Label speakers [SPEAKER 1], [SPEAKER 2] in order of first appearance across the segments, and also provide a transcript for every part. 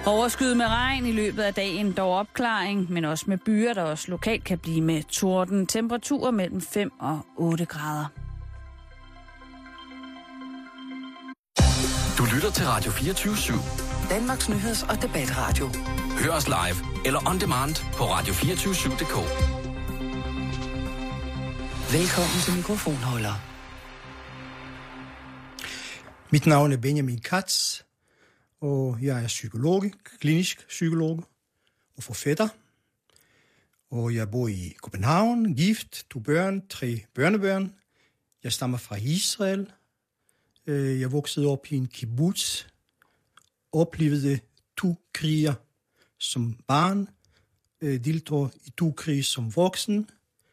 [SPEAKER 1] Overskyet med regn i løbet af dagen, dog opklaring, men også med byer, der også lokalt kan blive med torden. Temperaturer mellem 5 og 8 grader.
[SPEAKER 2] Du lytter til Radio 24/7.
[SPEAKER 3] Danmarks nyheds- og debatradio.
[SPEAKER 2] Hør os live eller on demand på radio247.dk.
[SPEAKER 3] Velkommen til mikrofonholder.
[SPEAKER 4] Mit navn er Benjamin Katz, og jeg er psykolog, klinisk psykolog og forfatter. Og jeg bor i København, gift, 2 børn, 3 børnebørn. Jeg stammer fra Israel. Jeg voksede op i en kibbutz, oplevede 2 kriger som barn, deltog i 2 krige som voksen.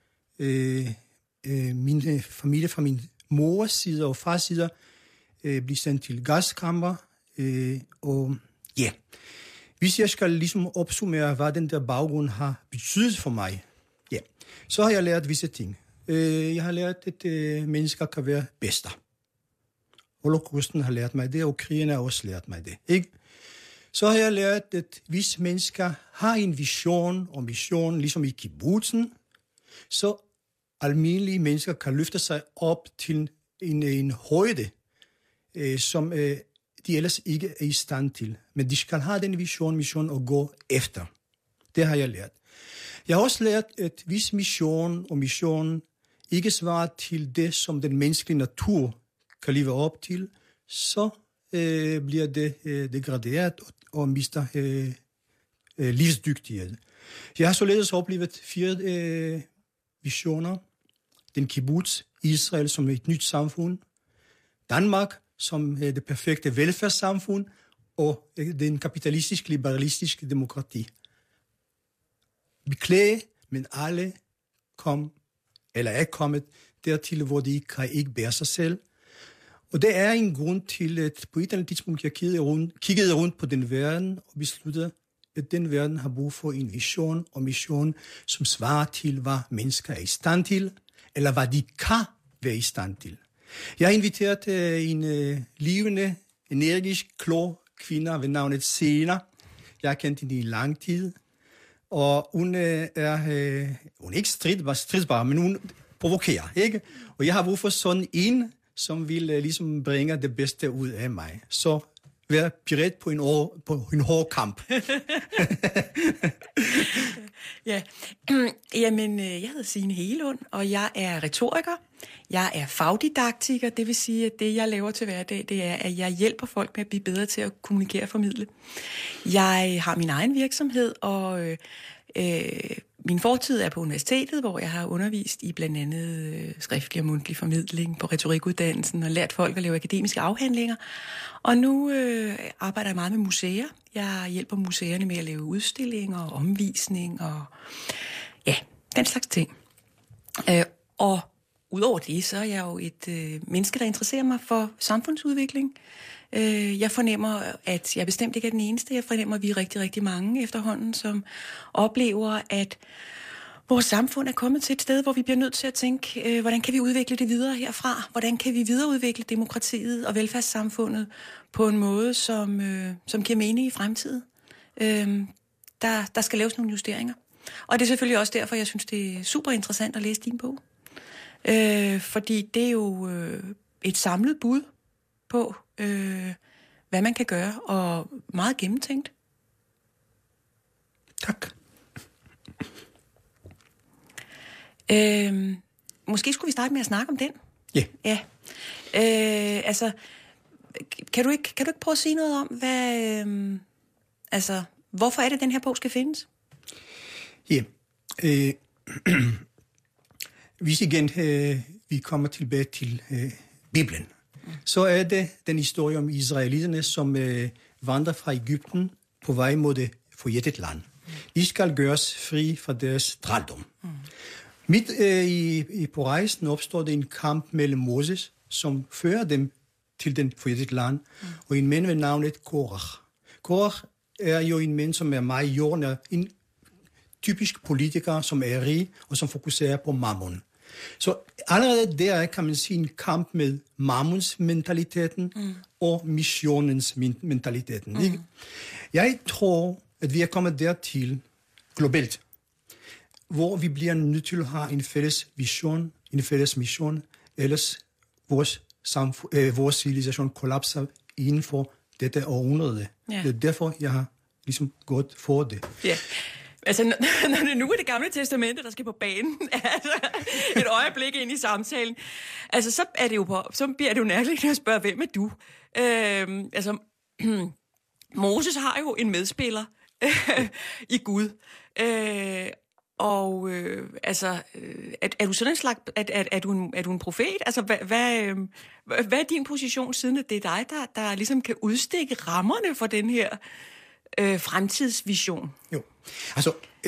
[SPEAKER 4] Min familie fra min mors side og fars side blev sendt til gaskammer. Og ja, hvis jeg skal ligesom opsummere, hvad den der baggrund har betydet for mig, ja, så har jeg lært visse ting. Jeg har lært, at mennesker kan være bedste. Holocausten har lært mig det, og krigen har også lært mig det. Ikke? Så har jeg lært, at hvis mennesker har en vision og mission, ligesom i kibbutzen, så almindelige mennesker kan løfte sig op til en højde, som de ellers ikke er i stand til. Men de skal have den mission og gå efter. Det har jeg lært. Jeg har også lært, at hvis mission og mission ikke svarer til det, som den menneskelige natur kan leve op til, så bliver det degraderet og mister livsdygtighed. Jeg har således oplevet 4 visioner. Den kibbutz, Israel som et nyt samfund, Danmark som det perfekte velfærdssamfund, og den kapitalistiske, liberalistiske demokrati. Beklage, men alle er kommet dertil, hvor de kan ikke bære sig selv. Og det er en grund til, at på et eller andet tidspunkt, jeg kiggede rundt på den verden, og besluttede, at den verden har brug for en vision og mission, som svarer til, hvad mennesker er i stand til, eller hvad de kan være i stand til. Jeg har inviteret en levende, energisk, klog kvinde ved navnet Sena. Jeg har kendt hende i lang tid, og hun er ikke stridsbar, men hun provokerer, ikke? Og jeg har brug for sådan en, som vil ligesom bringe det bedste ud af mig. Så vær beredt på en hård kamp.
[SPEAKER 5] Ja, jamen, jeg hedder Signe Hegelund, og jeg er retoriker. Jeg er fagdidaktiker, det vil sige, at det, jeg laver til hverdag, det er, at jeg hjælper folk med at blive bedre til at kommunikere og formidle. Jeg har min egen virksomhed, og min fortid er på universitetet, hvor jeg har undervist i blandt andet skriftlig og mundtlig formidling på retorikuddannelsen og lært folk at lave akademiske afhandlinger. Og nu arbejder jeg meget med museer. Jeg hjælper museerne med at lave udstillinger og omvisning og ja, den slags ting. Og udover det, så er jeg jo et menneske, der interesserer mig for samfundsudvikling. Jeg fornemmer, at jeg bestemt ikke er den eneste. Jeg fornemmer, at vi er rigtig, rigtig mange efterhånden, som oplever, at vores samfund er kommet til et sted, hvor vi bliver nødt til at tænke, hvordan kan vi udvikle det videre herfra? Hvordan kan vi videreudvikle demokratiet og velfærdssamfundet på en måde, som giver mening i fremtiden? Der skal laves nogle justeringer. Og det er selvfølgelig også derfor, jeg synes, det er super interessant at læse din bog. Fordi det er jo et samlet bud på, hvad man kan gøre, og meget gennemtænkt.
[SPEAKER 4] Tak.
[SPEAKER 5] Måske skulle vi starte med at snakke om den.
[SPEAKER 4] Yeah.
[SPEAKER 5] Ja. Altså, kan du ikke prøve at sige noget om, hvad, hvorfor er det, den her bog skal findes?
[SPEAKER 4] Ja. Hvis igen vi kommer tilbage til Bibelen, så er det den historie om israelitterne, som vandrer fra Egypten på vej mod det forjættede land. De skal gøres fri fra deres trældom. Midt på rejsen opstår det en kamp mellem Moses, som fører dem til den forjættede land, og en mand ved navnet Korach. Korach er jo en mand, som er meget jordnær, en typisk politiker, som er rig og som fokuserer på mammon. Så allerede der kan man sige en kamp med mammonsmentaliteten og missionens mentaliteten. Ikke? Jeg tror, at vi er kommet dertil globalt, hvor vi bliver nødt til at have en fælles vision, en fælles mission, ellers vores civilisation kollapser inden for dette århundrede. Ja. Det er derfor, jeg har ligesom gået for det.
[SPEAKER 5] Ja. Altså, når det nu er det gamle testamente, der skal på banen, altså et øjeblik ind i samtalen, altså, så bliver det jo nærligt at spørge, hvem er du? Moses har jo en medspiller i Gud. Er du sådan en slags, er du en profet? Altså, hvad er din position, siden at det er dig, der ligesom kan udstikke rammerne for den her fremtidsvision?
[SPEAKER 4] Jo, altså,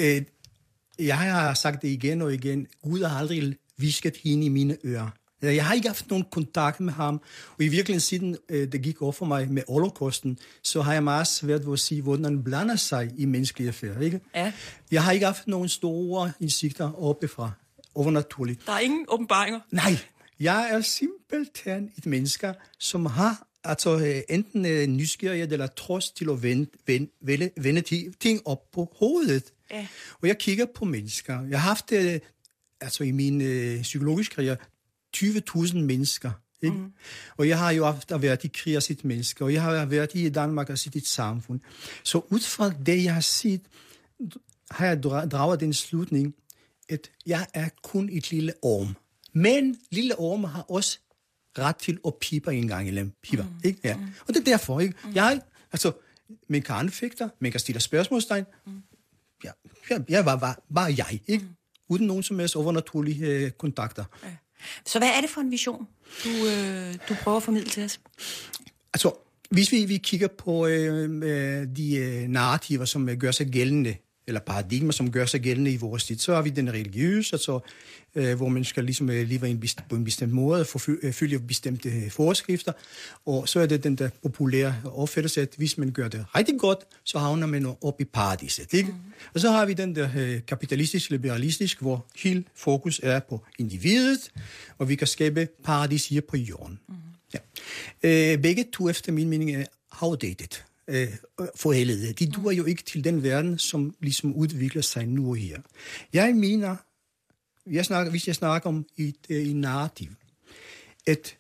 [SPEAKER 4] jeg har sagt det igen og igen. Gud har aldrig visket hende i mine ører. Jeg har ikke haft nogen kontakt med ham, og i virkeligheden siden det gik over for mig med holocausten, så har jeg meget svært ved at sige, hvordan han blander sig i menneskelige affærer, ikke? Ja. Jeg har ikke haft nogen store indsigter oppefra, overnaturligt.
[SPEAKER 5] Der er ingen åbenbaringer?
[SPEAKER 4] Nej, jeg er simpelthen et menneske, som har enten nysgerrighed eller trods til at vende ting op på hovedet. Ja. Og jeg kigger på mennesker. Jeg har haft i min psykologiske karriere 20.000 mennesker. Ikke? Og jeg har jo ofte været i krig og set mennesker, og jeg har været i Danmark og set et samfund. Så ud fra det, jeg har set, har jeg draget den slutning, at jeg er kun et lille orm. Men lille orm har også ret til at pipe en gang imellem. Ikke? Ja. Og det er derfor. Ikke? Man kan anfægte, man kan stille spørgsmålstegn. Jeg var bare jeg, ikke? Uden nogen som helst overnaturlige kontakter. Ja.
[SPEAKER 5] Så hvad er det for en vision, du prøver at formidle til os?
[SPEAKER 4] Altså, hvis vi kigger på de narrativer, som gør sig gældende, eller paradigmer, som gør sig gældende i vores tid, så har vi den religiøse, hvor man skal ligesom leve på en bestemt måde, følge bestemte forskrifter, og så er det den der populære opfattelse, at hvis man gør det rigtig godt, så havner man op i paradiset, ikke? Og så har vi den der kapitalistisk-liberalistisk, hvor hele fokus er på individet, og vi kan skabe paradis her på jorden. Ja. Begge to efter min mening er outdated. Forældede. De duer jo ikke til den verden, som ligesom udvikler sig nu og her. Jeg mener, hvis jeg snakker om et narrativ, at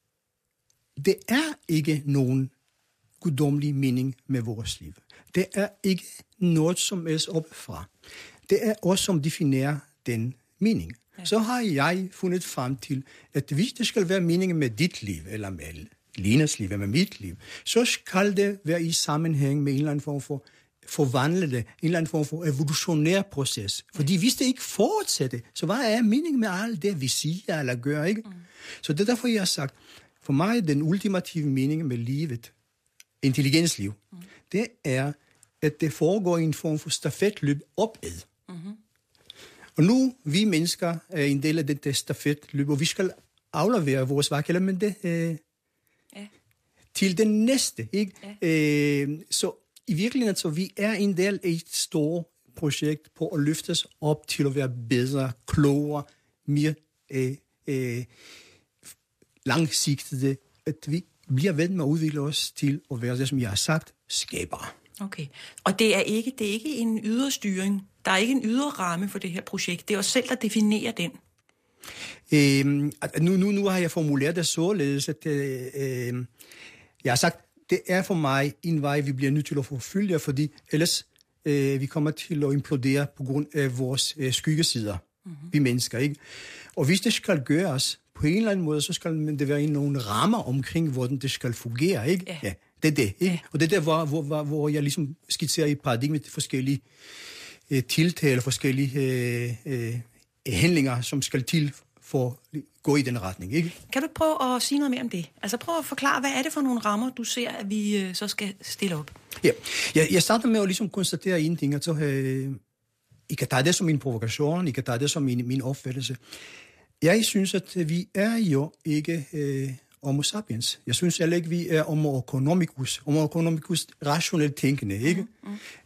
[SPEAKER 4] det er ikke nogen guddommelig mening med vores liv. Det er ikke noget, som er oppefra. Det er os, som definerer den mening. Ja. Så har jeg fundet frem til, at hvis det skal være meningen med dit liv, eller med Linas liv, eller med mit liv, så skal det være i sammenhæng med en eller anden form for forvandlede, en eller anden form for evolutionær proces. Fordi hvis det ikke fortsætter, så hvad er meningen med alt det, vi siger eller gør, ikke? Så det er derfor, jeg har sagt, for mig den ultimative mening med livet, intelligensliv, det er, at det foregår i en form for stafetløb opad. Og nu, vi mennesker er en del af det stafetløb, og vi skal aflevere vores værk, men det til den næste, ikke? Ja. Så i virkeligheden, så vi er en del af et stort projekt på at løfte os op til at være bedre, klogere, mere langsigtede, at vi bliver ved med at udvikle os til at være det, som jeg har sagt, skabere. Okay.
[SPEAKER 5] Og det er ikke en ydre styring. Der er ikke en ydre ramme for det her projekt. Det er os selv, der definerer den.
[SPEAKER 4] Nu har jeg formuleret det således, at jeg har sagt, det er for mig en vej, vi bliver nødt til at forfølge, fordi ellers vi kommer til at implodere på grund af vores skyggesider, vi mennesker, ikke? Og hvis det skal gøres på en eller anden måde, så skal det være i nogle rammer omkring, hvordan det skal fungere, ikke? Ja. Ja, det er det, ikke? Ja. Og det er der, hvor jeg ligesom skitserer i paradigmet til forskellige tiltale, forskellige handlinger, som skal til for at gå i den retning, ikke?
[SPEAKER 5] Kan du prøve at sige noget mere om det? Altså prøv at forklare, hvad er det for nogle rammer, du ser, at vi så skal stille op?
[SPEAKER 4] Ja, jeg starter med at ligesom konstatere en ting, at så I kan tage det som en provokation, I kan tage det som min opfattelse. Jeg synes, at vi er jo ikke homo sapiens. Jeg synes heller ikke, vi er homo economicus rationelt tænkende, ikke?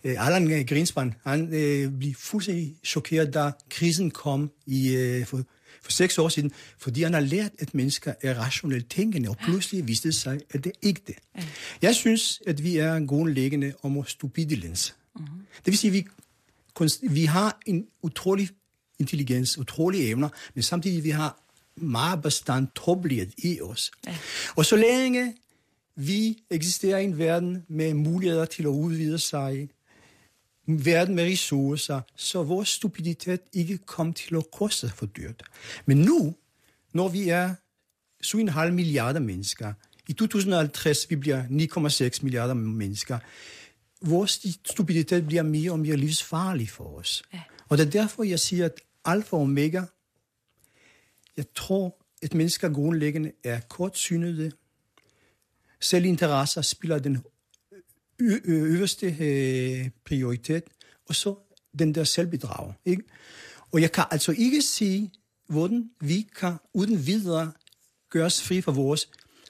[SPEAKER 4] Alan Greenspan, han blev fuldstændig chokeret, da krisen kom for 6 år siden, fordi han har lært, at mennesker er rationelt tænkende, og pludselig viste det sig, at det ikke er det. Jeg synes, at vi er grundlæggende homo stupidilens. Det vil sige, at vi har en utrolig intelligens, utrolige evner, men samtidig vi har meget bestandt tåbelighed i os. Og så længe vi eksisterer i en verden med muligheder til at udvide sig, en verden med ressourcer, så vores stupiditet ikke kommer til at koste for dyrt. Men nu, når vi er 7,5 milliarder mennesker, i 2050 vi bliver 9,6 milliarder mennesker, vores stupiditet bliver mere og mere livsfarlig for os. Og det er derfor, jeg siger, at alfa og omega, jeg tror, at mennesker grundlæggende er kortsynede. Selvinteresser spiller den øverste prioritet, og så den der selvbedrag. Ikke? Og jeg kan altså ikke sige, hvordan vi kan uden videre gøres fri fra vores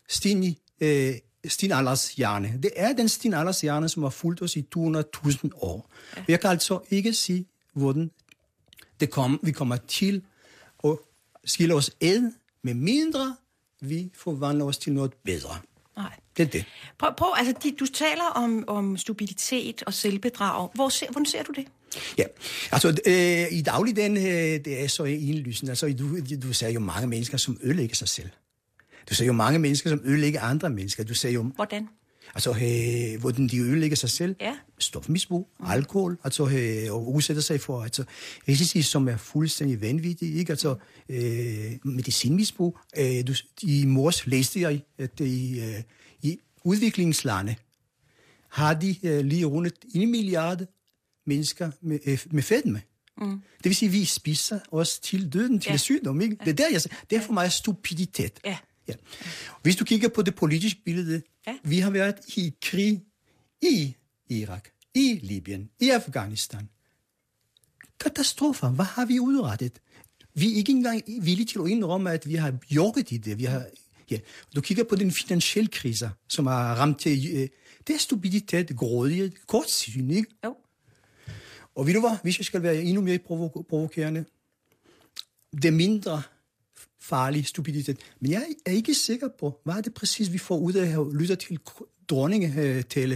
[SPEAKER 4] stenaldershjerne. Det er den stenaldershjerne, som har fulgt os i 200.000 år. Og jeg kan altså ikke sige, hvordan vi kommer til at skille os ad, med mindre vi forvandler os til noget bedre.
[SPEAKER 5] Nej.
[SPEAKER 4] Det er det.
[SPEAKER 5] Prøv altså, du taler om stupiditet og selvbedrag. Hvordan ser du det?
[SPEAKER 4] Ja, altså i dagligdagen, det er så indlysende. Altså, du ser jo mange mennesker, som ødelægger sig selv. Du ser jo mange mennesker, som ødelægger andre mennesker. Du ser jo...
[SPEAKER 5] Hvordan?
[SPEAKER 4] Altså, hvordan de ødelægger sig selv.
[SPEAKER 5] Ja.
[SPEAKER 4] Stofmisbrug, alkohol, altså, og udsætter sig for risici, som er fuldstændig vanvittige, ikke? Altså, medicinmisbrug. I mors læste jeg, at i udviklingslande har de lige rundt 1 milliard mennesker med fedme. Det vil sige, at vi spiser os til døden, til sygdom, ikke? Det er der, jeg siger. Det er for mig stupiditet. Ja. Hvis du kigger på det politiske billede, vi har været i krig i Irak, i Libyen, i Afghanistan. Katastrofer. Hvad har vi udrettet? Vi er ikke engang villige til at indrømme, at vi har gjort i det. Du kigger på den finansielle krise, som har ramt til... det er stupiditet, grådighed, kortsyn, ikke? Jo. Og ved du hvad? Hvis jeg skal være endnu mere provokerende, det er mindre farlig stupiditet. Men jeg er ikke sikker på, hvad er det præcis, vi får ud af at lytte til dronningetale,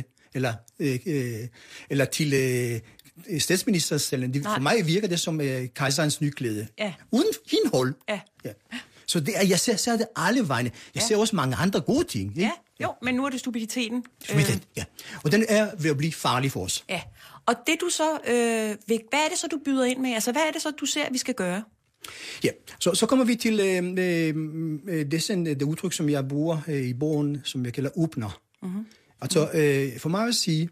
[SPEAKER 4] eller til statsministerstalen. For mig virker det som kejserens nyklæde. Ja. Uden indhold. Ja. Så det er, jeg ser det alle vegne. Jeg ser også mange andre gode ting. Ikke?
[SPEAKER 5] Jo, men nu er det stupiditeten.
[SPEAKER 4] Ja. Og den er ved at blive farlig for os.
[SPEAKER 5] Ja. Og det du så, hvad er det så, du byder ind med? Altså, hvad er det så, du ser, vi skal gøre?
[SPEAKER 4] Ja, så kommer vi til det udtryk, som jeg bruger i bogen, som jeg kalder åbner. Altså, for mig at sige,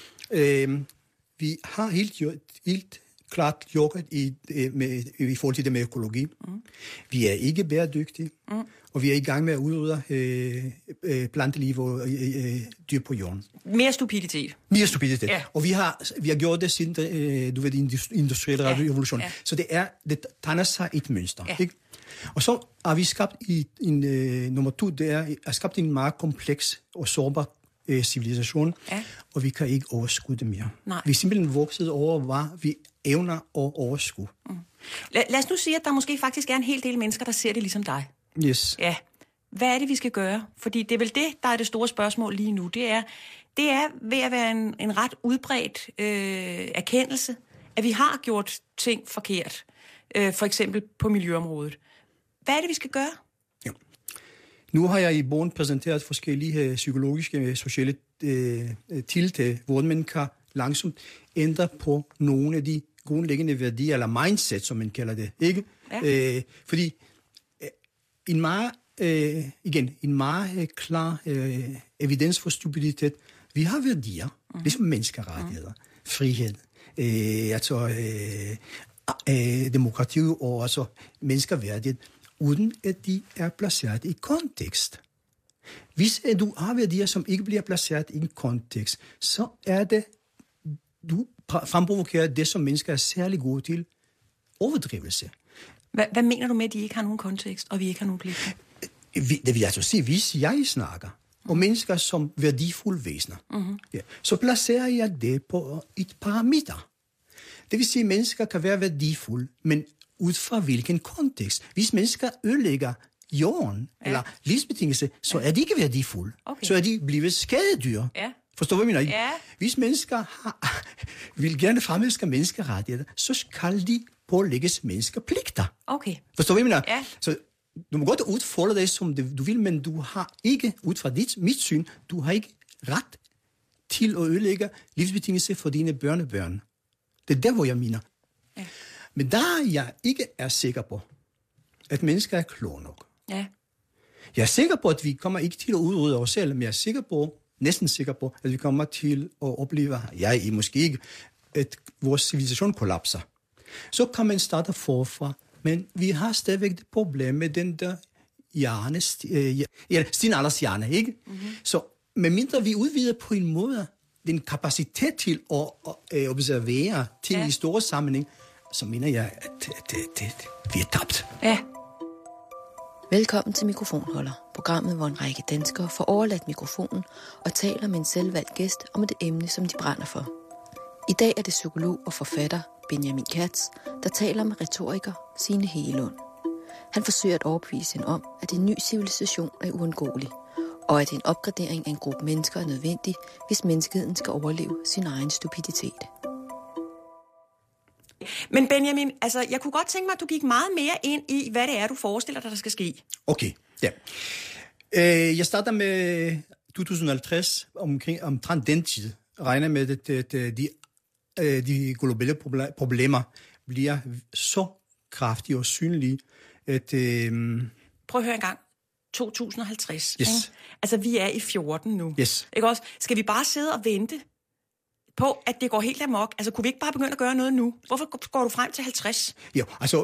[SPEAKER 4] vi har helt klart gjort i forhold til det med økologi. Vi er ikke bæredygtige, og vi er i gang med at udrydde planteliv og dyr på jorden.
[SPEAKER 5] Mere stupiditet.
[SPEAKER 4] Ja. Og vi har gjort det siden industrielle revolution. Ja. Så det tegner sig et mønster. Ja. Ikke? Og så har vi skabt nummer 2, det er skabt en meget kompleks og sårbar civilisation, og vi kan ikke overskue det mere. Nej. Vi er simpelthen vokset over, hvad vi evner at overskue.
[SPEAKER 5] Lad os nu sige, at der måske faktisk er en hel del mennesker, der ser det ligesom dig.
[SPEAKER 4] Yes.
[SPEAKER 5] Ja. Hvad er det, vi skal gøre? Fordi det er vel det, der er det store spørgsmål lige nu. Det er ved at være en ret udbredt erkendelse, at vi har gjort ting forkert. For eksempel på miljøområdet. Hvad er det, vi skal gøre?
[SPEAKER 4] Ja. Nu har jeg i bogen præsenteret forskellige psykologiske og sociale tiltag, hvor man kan langsomt ændre på nogle af de grundlæggende værdier, eller mindset, som man kalder det. Ikke? Ja. Fordi en meget klar evidens for stupiditet. Vi har værdier, ligesom menneskerettigheder, frihed, demokrati og altså menneskeværdighed, uden at de er placeret i kontekst. Hvis du har værdier, som ikke bliver placeret i en kontekst, så er det, du fremprovokerer det, som mennesker er særlig gode til, overdrivelse.
[SPEAKER 5] Hvad mener du med, at de ikke har nogen kontekst, og vi ikke har nogen pligt?
[SPEAKER 4] Det vil altså sige, hvis jeg snakker om mennesker som værdifulde væsener, så placerer jeg det på et parameter. Det vil sige, at mennesker kan være værdifulde, men ud fra hvilken kontekst. Hvis mennesker ødelægger jorden eller livsbetingelser, så er de ikke værdifulde. Okay. Så er de blevet skadedyr. Ja. Forstår du, hvad jeg mener? Ja. Hvis mennesker vil gerne fremelske menneskerettigheder, så skal de pålægges menneskepligter. Okay. Forstår du, hvad jeg mener? Ja. Så du må godt udfolde dig, som du vil, men du har ikke, ud fra mit syn, du har ikke ret til at ødelægge livsbetingelser for dine børnebørn. Det er der, hvor jeg mener. Ja. Men der jeg ikke er sikker på, at mennesker er kloge nok. Ja. Jeg er sikker på, at vi kommer ikke til at udrydde os selv, men jeg er næsten sikker på, at vi kommer til at opleve, måske ikke, at vores civilisation kollapser. Så kan man starte forfra, men vi har stadigvæk et problem med den der stenaldershjerne, ikke? Mm-hmm. Så medmindre vi udvider på en måde den kapacitet til at observere ting i store sammenhæng, så mener jeg, at vi er tabt. Ja.
[SPEAKER 6] Velkommen til Mikrofonholder, programmet, hvor en række danskere får overladt mikrofonen og taler med en selvvalgt gæst om et emne, som de brænder for. I dag er det psykolog og forfatter Benjamin Katz, der taler med retoriker Signe Hegelund. Han forsøger at overbevise hende om, at en ny civilisation er uundgåelig, og at en opgradering af en gruppe mennesker er nødvendig, hvis menneskeheden skal overleve sin egen stupiditet.
[SPEAKER 5] Men Benjamin, altså, jeg kunne godt tænke mig, at du gik meget mere ind i, hvad det er, du forestiller dig, der skal ske.
[SPEAKER 4] Okay, ja. Jeg starter med 2050, omtrent den tid. Regner med, at de globale problemer bliver så kraftige og synlige, at...
[SPEAKER 5] Prøv at høre en gang. 2050.
[SPEAKER 4] Yes.
[SPEAKER 5] Ikke? Altså, vi er i 14 nu.
[SPEAKER 4] Yes.
[SPEAKER 5] Ikke også? Skal vi bare sidde og vente på, at det går helt amok? Altså, kunne vi ikke bare begynde at gøre noget nu? Hvorfor går du frem til 50?
[SPEAKER 4] Jo, altså,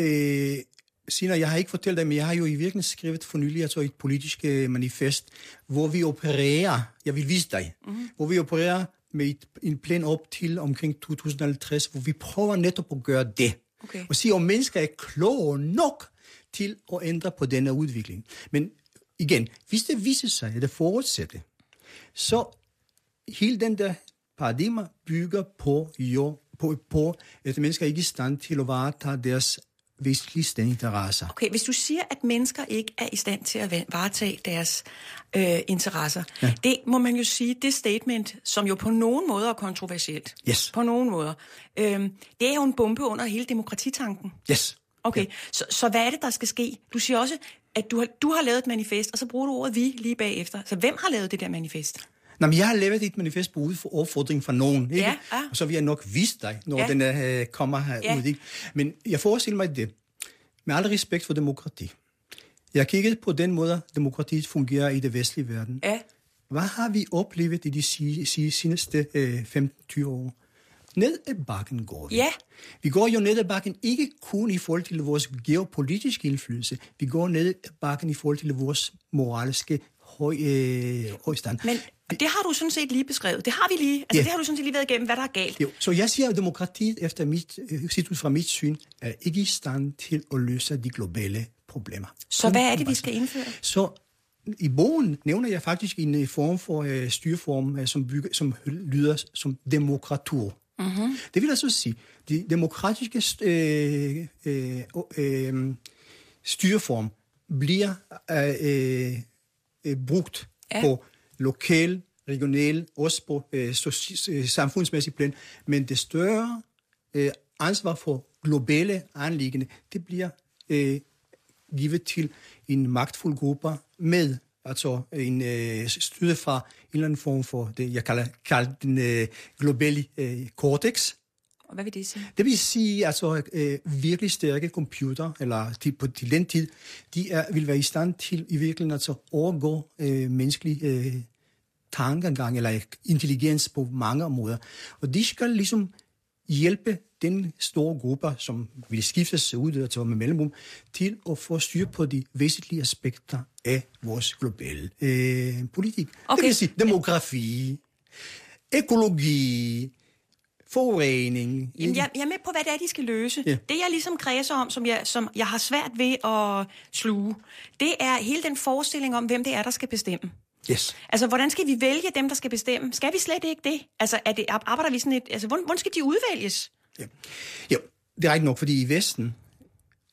[SPEAKER 4] Sina, jeg har ikke fortalt dig, men jeg har jo i virkeligheden skrevet for nylig et politisk manifest, hvor vi opererer, jeg vil vise dig, hvor vi opererer med en plan op til omkring 2050, hvor vi prøver netop at gøre det. Okay. Og sige, om mennesker er kloge nok til at ændre på denne udvikling. Men igen, hvis det viser sig, at det fortsætter, så hele den der paradigmer bygger på at mennesker ikke er i stand til at varetage deres væsentligste interesser.
[SPEAKER 5] Okay, hvis du siger, at mennesker ikke er i stand til at varetage deres interesser, det må man jo sige, det statement, som jo på nogen måder er kontroversielt.
[SPEAKER 4] Yes.
[SPEAKER 5] På nogen måder. Det er jo en bombe under hele demokratitanken.
[SPEAKER 4] Yes.
[SPEAKER 5] Okay, så hvad er det, der skal ske? Du siger også, at du har lavet et manifest, og så bruger du ordet vi lige bagefter. Så hvem har lavet det der manifest?
[SPEAKER 4] Nå, men jeg har lavet et manifest på opfordring fra nogen, ikke? Ja. Og så vil jeg nok vise dig, når den kommer herud, ikke? Men jeg forestiller mig det. Med al respekt for demokrati. Jeg kiggede på den måde, demokratiet fungerer i det vestlige verden. Ja. Hvad har vi oplevet i de seneste 15-20 år? Ned ad bakken går vi. Ja. Vi går jo ned ad bakken ikke kun i forhold til vores geopolitiske indflydelse. Vi går ned ad bakken i forhold til vores moralske højstand.
[SPEAKER 5] Men det har du sådan set lige beskrevet. Det har vi lige. Altså, det har du sådan set lige været igennem, hvad der er galt.
[SPEAKER 4] Jo. Så jeg siger, at demokratiet, set fra mit syn, er ikke i stand til at løse de globale problemer.
[SPEAKER 5] Så hvad er det, vi skal indføre?
[SPEAKER 4] Så i bogen nævner jeg faktisk en form for styreform, som lyder som demokratur. Mm-hmm. Det vil altså sige, de demokratiske styreform bliver brugt på lokal, regional, også på samfundsmæssig plan, men det større ansvar for globale anliggende, det bliver givet til en magtfuld gruppe med altså en støtte fra en eller anden form for det, jeg kalder den globale cortex.
[SPEAKER 5] Og hvad vil det sige?
[SPEAKER 4] Det vil sige, altså virkelig stærke computer, eller til den tid, vil være i stand til i virkeligheden altså overgå menneskelig tankegang eller intelligens på mange områder. Og de skal ligesom hjælpe den store gruppe, som vil skiftes ud altså med mellemrum, til at få styr på de væsentlige aspekter af vores globale politik. Okay. Det vil sige demografi, økologi, forurening.
[SPEAKER 5] Jamen, jeg er med på, hvad det er, de skal løse. Ja. Det, jeg ligesom kredser om, som jeg har svært ved at sluge, det er hele den forestilling om, hvem det er, der skal bestemme.
[SPEAKER 4] Yes.
[SPEAKER 5] Altså, hvordan skal vi vælge dem, der skal bestemme? Skal vi slet ikke det? Altså, arbejder vi sådan et... Altså, hvordan skal de udvælges?
[SPEAKER 4] Ja. Jo, det er ikke nok, fordi i Vesten,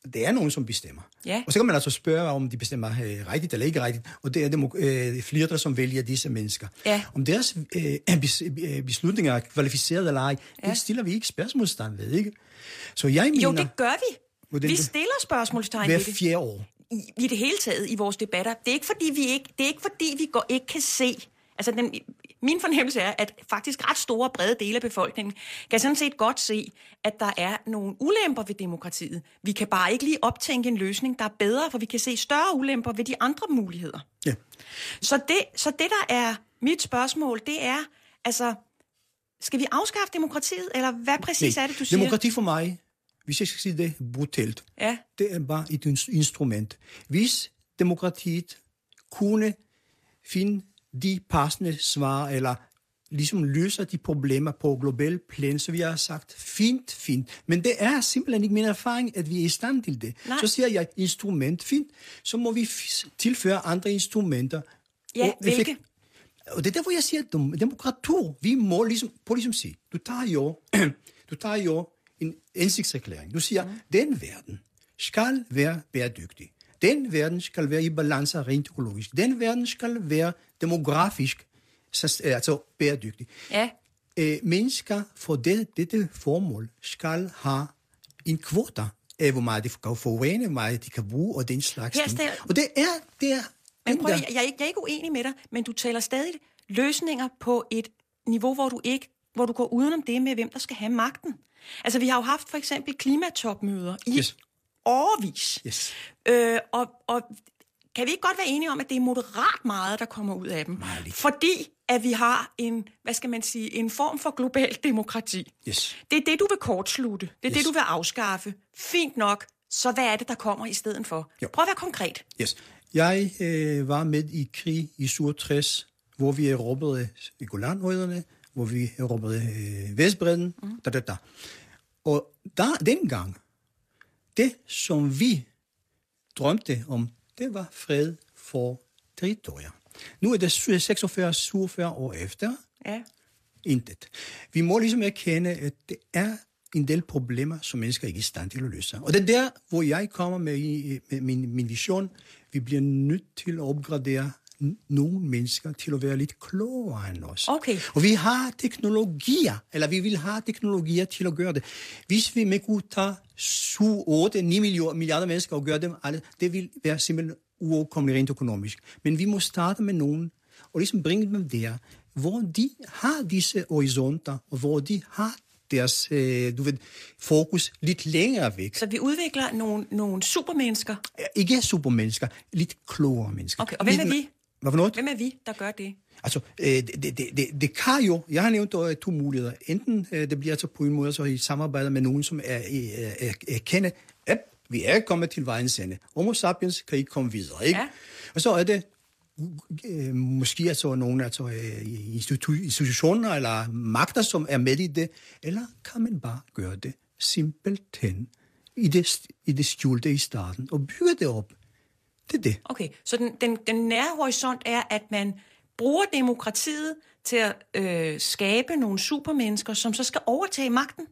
[SPEAKER 4] det er nogen, som bestemmer.
[SPEAKER 5] Ja.
[SPEAKER 4] Og så kan man altså spørge, om de bestemmer rigtigt eller ikke rigtigt, og det er flere, som vælger disse mennesker.
[SPEAKER 5] Ja.
[SPEAKER 4] Om deres beslutninger er kvalificeret eller ej, det stiller vi ikke spørgsmålstegn ved, ikke? Så jeg mener...
[SPEAKER 5] Jo, det gør vi. Vi stiller spørgsmålstegn ved det.
[SPEAKER 4] Hver 4 år.
[SPEAKER 5] I det hele taget i vores debatter. Det er ikke fordi vi ikke kan se. Altså min fornemmelse er, at faktisk ret store brede dele af befolkningen kan sådan set godt se, at der er nogle ulemper ved demokratiet. Vi kan bare ikke lige optænke en løsning, der er bedre, for vi kan se større ulemper ved de andre muligheder.
[SPEAKER 4] Ja.
[SPEAKER 5] Så det der er mit spørgsmål, det er, altså, skal vi afskaffe demokratiet, eller hvad præcis er det, du siger?
[SPEAKER 4] Demokrati for mig, hvis jeg skal sige det brutalt, det er bare et instrument. Hvis demokratiet kunne finde de passende svar, eller ligesom løser de problemer på global plan, så vi har sagt, fint. Men det er simpelthen ikke min erfaring, at vi er i stand til det. Nej. Så siger jeg, instrument, fint. Så må vi tilføre andre instrumenter.
[SPEAKER 5] Ja, hvilke?
[SPEAKER 4] Og det er derfor, jeg siger, demokratur, vi må ligesom sige, du tager jo en indsigtserklæring. Du siger, den verden skal være bæredygtig. Den verden skal være i balance rent økologisk. Den verden skal være demografisk, altså bæredygtig.
[SPEAKER 5] Ja.
[SPEAKER 4] Mennesker for dette formål skal have en kvote af, hvor meget de kan forurene, hvor meget de kan bruge, og den slags ting. Og det er
[SPEAKER 5] men prøv, jeg er ikke uenig med dig, men du taler stadig løsninger på et niveau, hvor du går udenom det med, hvem der skal have magten. Altså, vi har jo haft for eksempel klimatopmøder i årevis.
[SPEAKER 4] Yes.
[SPEAKER 5] Og kan vi ikke godt være enige om, at det er moderat meget, der kommer ud af dem?
[SPEAKER 4] Meget.
[SPEAKER 5] Fordi at vi har en form for global demokrati.
[SPEAKER 4] Yes.
[SPEAKER 5] Det er det, du vil kortslutte. Det er det, du vil afskaffe. Fint nok. Så hvad er det, der kommer i stedet for? Jo. Prøv at være konkret.
[SPEAKER 4] Yes. Jeg var med i krig i 67, hvor vi erobrede Golanhøjderne, hvor vi erobrede Vestbredden. Og dengang, det som vi drømte om, det var fred for territorier. Nu er det 46 år efter. Ja. Intet. Vi må ligesom erkende, at det er en del problemer, som mennesker ikke er i stand til at løse. Og det er der, hvor jeg kommer med min vision. Vi bliver nødt til at opgradere nogle mennesker til at være lidt klogere end os.
[SPEAKER 5] Okay.
[SPEAKER 4] Og vi har teknologier, eller vi vil have teknologier til at gøre det. Hvis vi kunne tage 7, 8, 9 milliarder mennesker og gøre dem alle, det vil være simpelthen uoverkommeligt rent økonomisk. Men vi må starte med nogen, og ligesom bringe dem der, hvor de har disse horisonter, og hvor de har deres fokus lidt længere væk.
[SPEAKER 5] Så vi udvikler nogle supermennesker?
[SPEAKER 4] Ikke supermennesker, lidt klogere mennesker.
[SPEAKER 5] Okay, og hvem er vi?
[SPEAKER 4] Hvad for noget?
[SPEAKER 5] Hvem er vi, der gør det?
[SPEAKER 4] Altså, det kan jo, jeg har nævnt 2 muligheder. Enten det bliver altså på en måde, så I samarbejder med nogen, som erkender, at vi er kommet til vejens ende. Homo sapiens kan ikke komme videre, ikke? Ja. Og så er det måske altså nogle institutioner eller magter, som er med i det, eller kan man bare gøre det simpelthen i det skjulte i starten og bygge det op. Det er det.
[SPEAKER 5] Okay, så den nære horisont er, at man bruger demokratiet til at skabe nogle supermennesker, som så skal overtage magten?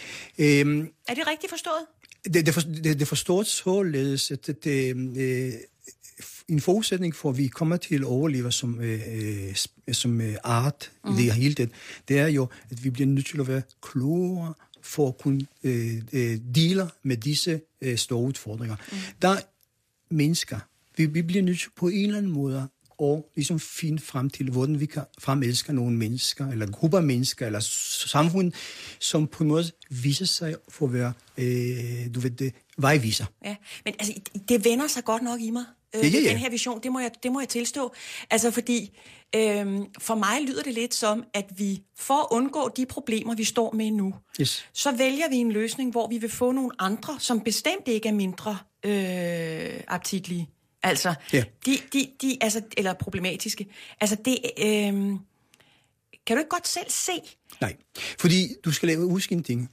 [SPEAKER 5] Er det rigtigt forstået?
[SPEAKER 4] Det forstået således, at en forudsætning for, at vi kommer til at overleve som art, det hele det er jo, at vi bliver nødt til at være klogere for at kunne dele med disse store udfordringer. Der er mennesker, vi bliver nødt til på en eller anden måde og ligesom finde frem til, hvordan vi kan fremelske nogle mennesker, eller grupper af mennesker, eller samfund, som på en måde viser sig for at være, vejviser.
[SPEAKER 5] Ja, men altså, det vender sig godt nok i mig, den her vision, det må jeg tilstå. Altså, fordi for mig lyder det lidt som, at vi, for at undgå de problemer, vi står med nu, så vælger vi en løsning, hvor vi vil få nogle andre, som bestemt ikke er mindre aptitlige. Altså, de altså, eller problematiske. Altså, det, kan du ikke godt selv se?
[SPEAKER 4] Nej, fordi du skal lave uskende ting.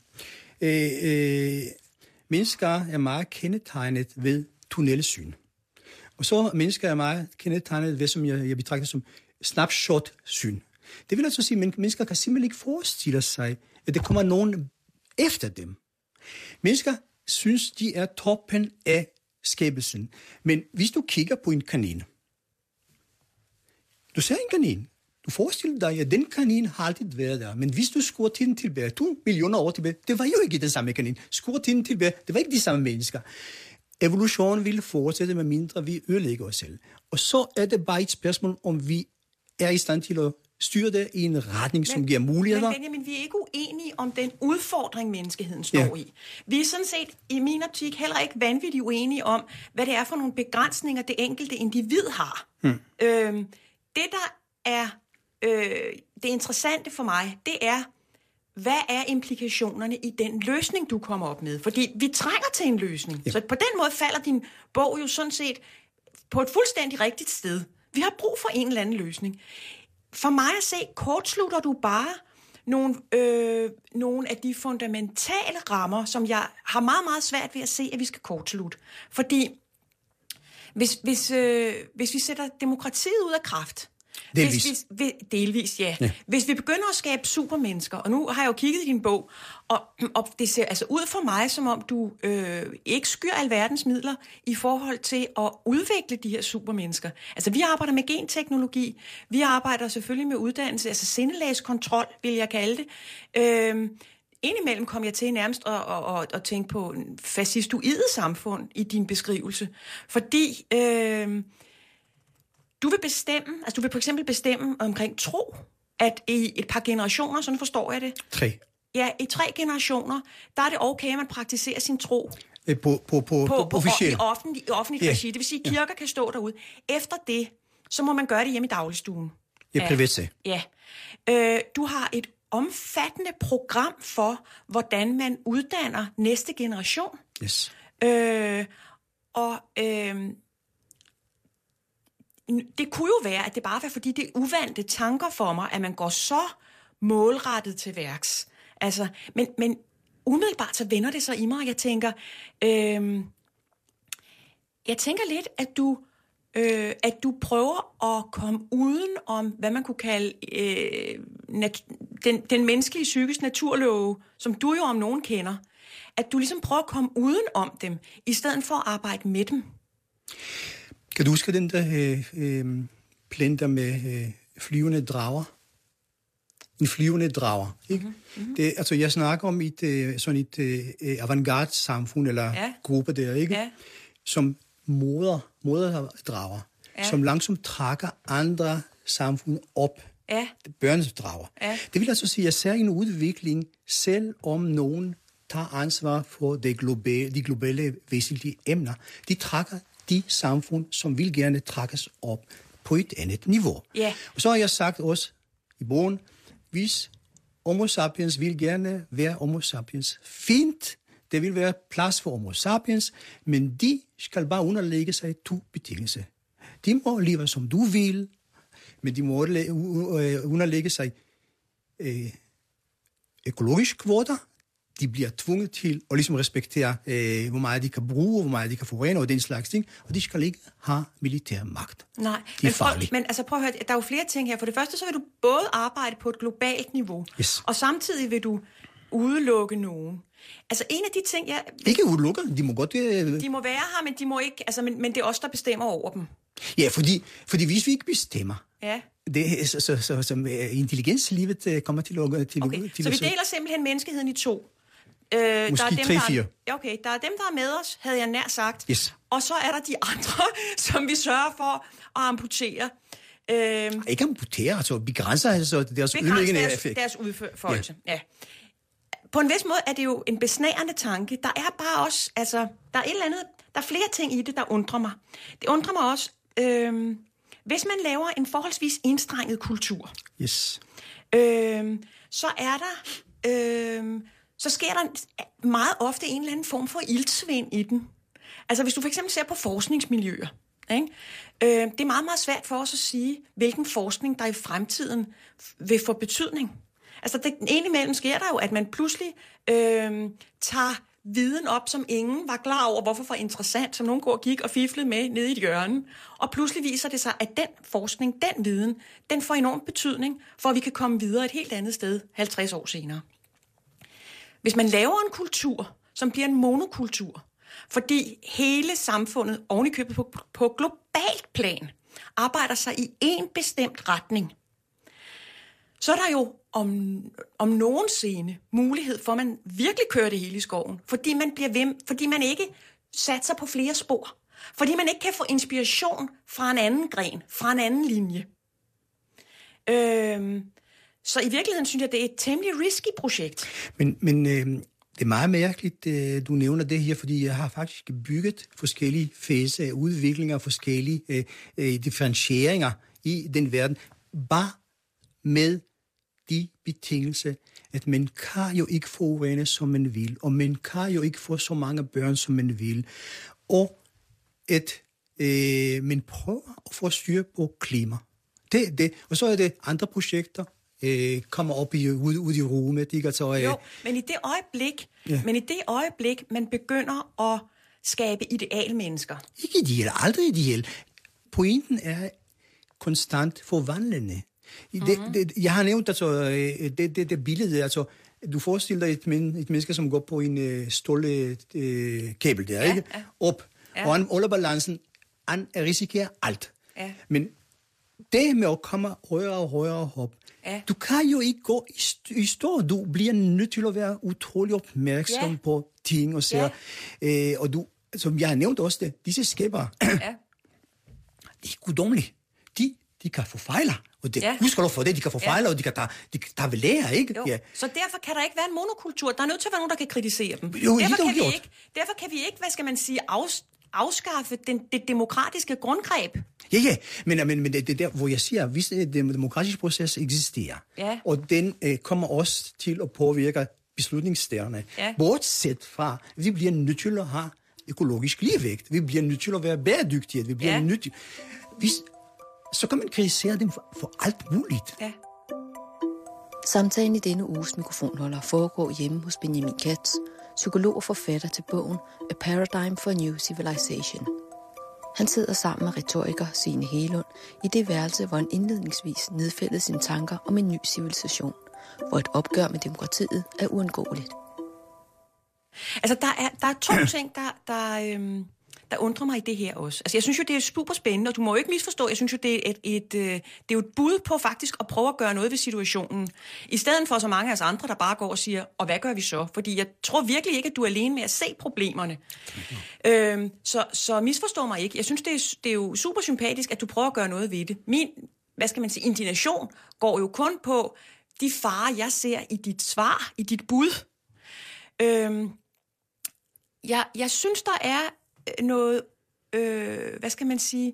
[SPEAKER 4] Mennesker er meget kendetegnet ved tunnelsyn. Og så mennesker er meget kendetegnet ved, som jeg betragter som snapshot-syn. Det vil altså sige, at mennesker kan simpelthen ikke forestille sig, at der kommer nogen efter dem. Mennesker synes, de er toppen af skabelsen. Men hvis du kigger på en kanin, du ser en kanin, du forestiller dig, at den kanin har altid været der. Men hvis du skruer tiden tilbage, 2 millioner år tilbage, det var jo ikke den samme kanin. Skruer tiden tilbage, det var ikke de samme mennesker. Evolutionen vil fortsætte, med mindre vi ødelægger os selv. Og så er det bare et spørgsmål, om vi er i stand til at styre det i en retning, som giver muligheder.
[SPEAKER 5] Men Benjamin, vi er ikke uenige om den udfordring, menneskeheden står i. Vi er sådan set, i min optik, heller ikke vanvittigt uenige om, hvad det er for nogle begrænsninger, det enkelte individ har. Det, der er det interessante for mig, det er, hvad er implikationerne i den løsning, du kommer op med? Fordi vi trænger til en løsning. Ja. Så på den måde falder din bog jo sådan set på et fuldstændig rigtigt sted. Vi har brug for en eller anden løsning. For mig at se, kortslutter du bare nogle af de fundamentale rammer, som jeg har meget, meget svært ved at se, at vi skal kortslutte. Fordi hvis vi sætter demokratiet ud af kraft, Delvis, ja. Hvis vi begynder at skabe supermennesker, og nu har jeg jo kigget i din bog, og det ser altså ud for mig, som om du ikke skyr alverdens midler i forhold til at udvikle de her supermennesker. Altså, vi arbejder med genteknologi, vi arbejder selvfølgelig med uddannelse, altså sindelagskontrol, vil jeg kalde det. Indimellem kom jeg til nærmest at tænke på en fascistoid samfund i din beskrivelse, fordi du vil for eksempel bestemme omkring tro, at i et par generationer, sådan forstår jeg det.
[SPEAKER 4] 3.
[SPEAKER 5] Ja, i 3 generationer, der er det okay, at man praktiserer sin tro.
[SPEAKER 4] Officielt.
[SPEAKER 5] I offentlig regi. Det vil sige, at kirker kan stå derude. Efter det, så må man gøre det hjemme i dagligstuen.
[SPEAKER 4] Ja, privat.
[SPEAKER 5] Ja. Du har et omfattende program for, hvordan man uddanner næste generation.
[SPEAKER 4] Yes.
[SPEAKER 5] Det kunne jo være, at det bare var, fordi det er uvante tanker for mig, at man går så målrettet til værks. Altså, men umiddelbart så vender det sig i mig, og jeg tænker lidt, at du prøver at komme uden om, hvad man kunne kalde den menneskelige psykes naturlove, som du jo om nogen kender. At du ligesom prøver at komme uden om dem, i stedet for at arbejde med dem.
[SPEAKER 4] Kan du huske den der planter med flyvende drager? En flyvende drager, ikke? Mm-hmm. Det, altså, jeg snakker om sådan et avantgarde-samfund, eller gruppe der, ikke? Ja. Som moderdrager, som langsomt trækker andre samfund op. Ja. Børnedrager. Ja. Det vil altså sige, at jeg ser en udvikling, selv om nogen tager ansvar for de globale væsentlige emner. De trækker de samfund, som vil gerne trækkes op på et andet niveau. Yeah. Og så har jeg sagt også i bogen, hvis Homo sapiens vil gerne være Homo sapiens, fint, det vil være plads for Homo sapiens, men de skal bare underlægge sig 2 betingelser. De må leve som du vil, men de må underlægge sig økologisk kvoter. De bliver tvunget til at ligesom respektere, hvor meget de kan bruge, hvor meget de kan forurene og den slags ting, og de skal ikke have militær magt.
[SPEAKER 5] Nej, men altså prøv at høre, der er jo flere ting her. For det første, så vil du både arbejde på et globalt niveau, og samtidig vil du udelukke nogen. Altså en af de ting, jeg...
[SPEAKER 4] Ikke udelukke, de må godt...
[SPEAKER 5] De må være her, men de må ikke... Altså, men det er os, der bestemmer over dem.
[SPEAKER 4] Ja, fordi hvis vi ikke bestemmer... Ja. Det, så intelligenslivet kommer til at...
[SPEAKER 5] Okay, så vi deler simpelthen menneskeheden i 2.
[SPEAKER 4] Måske 3-4.
[SPEAKER 5] Okay, der er dem, der er med os, havde jeg nær sagt.
[SPEAKER 4] Yes.
[SPEAKER 5] Og så er der de andre, som vi sørger for at amputere.
[SPEAKER 4] Ikke amputere, altså begrænser altså deres ødelæggende effekt.
[SPEAKER 5] Deres udførelse, ja. På en vis måde er det jo en besnærende tanke. Der er bare også, altså, der er flere ting i det, der undrer mig. Det undrer mig også, hvis man laver en forholdsvis enstrenget kultur, så er der... så sker der meget ofte en eller anden form for ildsvind i den. Altså hvis du for eksempel ser på forskningsmiljøer, ikke? Det er meget, meget svært for os at sige, hvilken forskning, der i fremtiden vil få betydning. Altså indimellem sker der jo, at man pludselig tager viden op, som ingen var klar over, hvorfor for interessant, som nogen går og gik og fiflede med nede i et hjørne. Og pludselig viser det sig, at den forskning, den viden, den får enorm betydning, for at vi kan komme videre et helt andet sted 50 år senere. Hvis man laver en kultur, som bliver en monokultur. Fordi hele samfundet, ovenikøbet på globalt plan, arbejder sig i en bestemt retning. Så er der jo om nogensinde mulighed for, at man virkelig kører det hele i skoven. Fordi man bliver ved, fordi man ikke satser på flere spor. Fordi man ikke kan få inspiration fra en anden gren, fra en anden linje. Så i virkeligheden synes jeg, det er et temmelig risky projekt.
[SPEAKER 4] Men det er meget mærkeligt, du nævner det her, fordi jeg har faktisk bygget forskellige faser af udviklinger, forskellige differentieringer i den verden, bare med de betingelser, at man kan jo ikke forurene, som man vil, og man kan jo ikke få så mange børn, som man vil, og at man prøver at få styr på klima. Det. Og så er det andre projekter, kommer op ud i rummet. Ikke? Altså,
[SPEAKER 5] jo, men i det øjeblik, man begynder at skabe idealmennesker.
[SPEAKER 4] Ikke ideal, aldrig ideal. Pointen er konstant forvandlende. Jeg har nævnt altså, det billede, altså, du forestiller dig et menneske, som går på en stålkabel der, ikke? Ja. Op, og han holder balancen, han risikerer alt. Ja. Men det med at komme højere op, du kan jo ikke gå i stå. Du bliver nødt til at være utrolig opmærksom på ting og sager. Og du, som jeg har nævnt også det, disse skæbere, de er guddommelige. De kan få fejler. Og det, husk for det, de kan få fejler, og de kan tage ved lære, ikke?
[SPEAKER 5] Ja. Så derfor kan der ikke være en monokultur. Der er nødt til at være nogen, der kan kritisere dem.
[SPEAKER 4] Jo,
[SPEAKER 5] derfor kan vi ikke, hvad skal man sige, afskaffe det demokratiske grundgreb.
[SPEAKER 4] Ja, men det er der, hvor jeg siger, hvis den demokratiske proces eksisterer, og den kommer også til at påvirke beslutningstagerne, bortset fra, vi bliver nødt til at have økologisk ligevægt, vi bliver nødt til at være bæredygtige, vi bliver nødt til... Så kan man kritisere dem for alt muligt. Ja.
[SPEAKER 6] Samtalen i denne uges mikrofonholder foregår hjemme hos Benjamin Katz, psykolog og forfatter til bogen A Paradigm for a New Civilization. Han sidder sammen med retoriker Signe Hegelund i det værelse, hvor han indledningsvis nedfældede sine tanker om en ny civilisation, hvor et opgør med demokratiet er uundgåeligt.
[SPEAKER 5] Altså, der er to ting, der undrer mig i det her også. Altså, jeg synes jo, det er super spændende, og du må jo ikke misforstå, jeg synes jo, det er jo et bud på faktisk at prøve at gøre noget ved situationen, i stedet for så mange af os andre, der bare går og siger, og hvad gør vi så? Fordi jeg tror virkelig ikke, at du er alene med at se problemerne. Så misforstå mig ikke. Jeg synes, det er jo super sympatisk, at du prøver at gøre noget ved det. Min, hvad skal man sige, indignation går jo kun på de farer, jeg ser i dit svar, i dit bud. Jeg synes, der er noget, hvad skal man sige,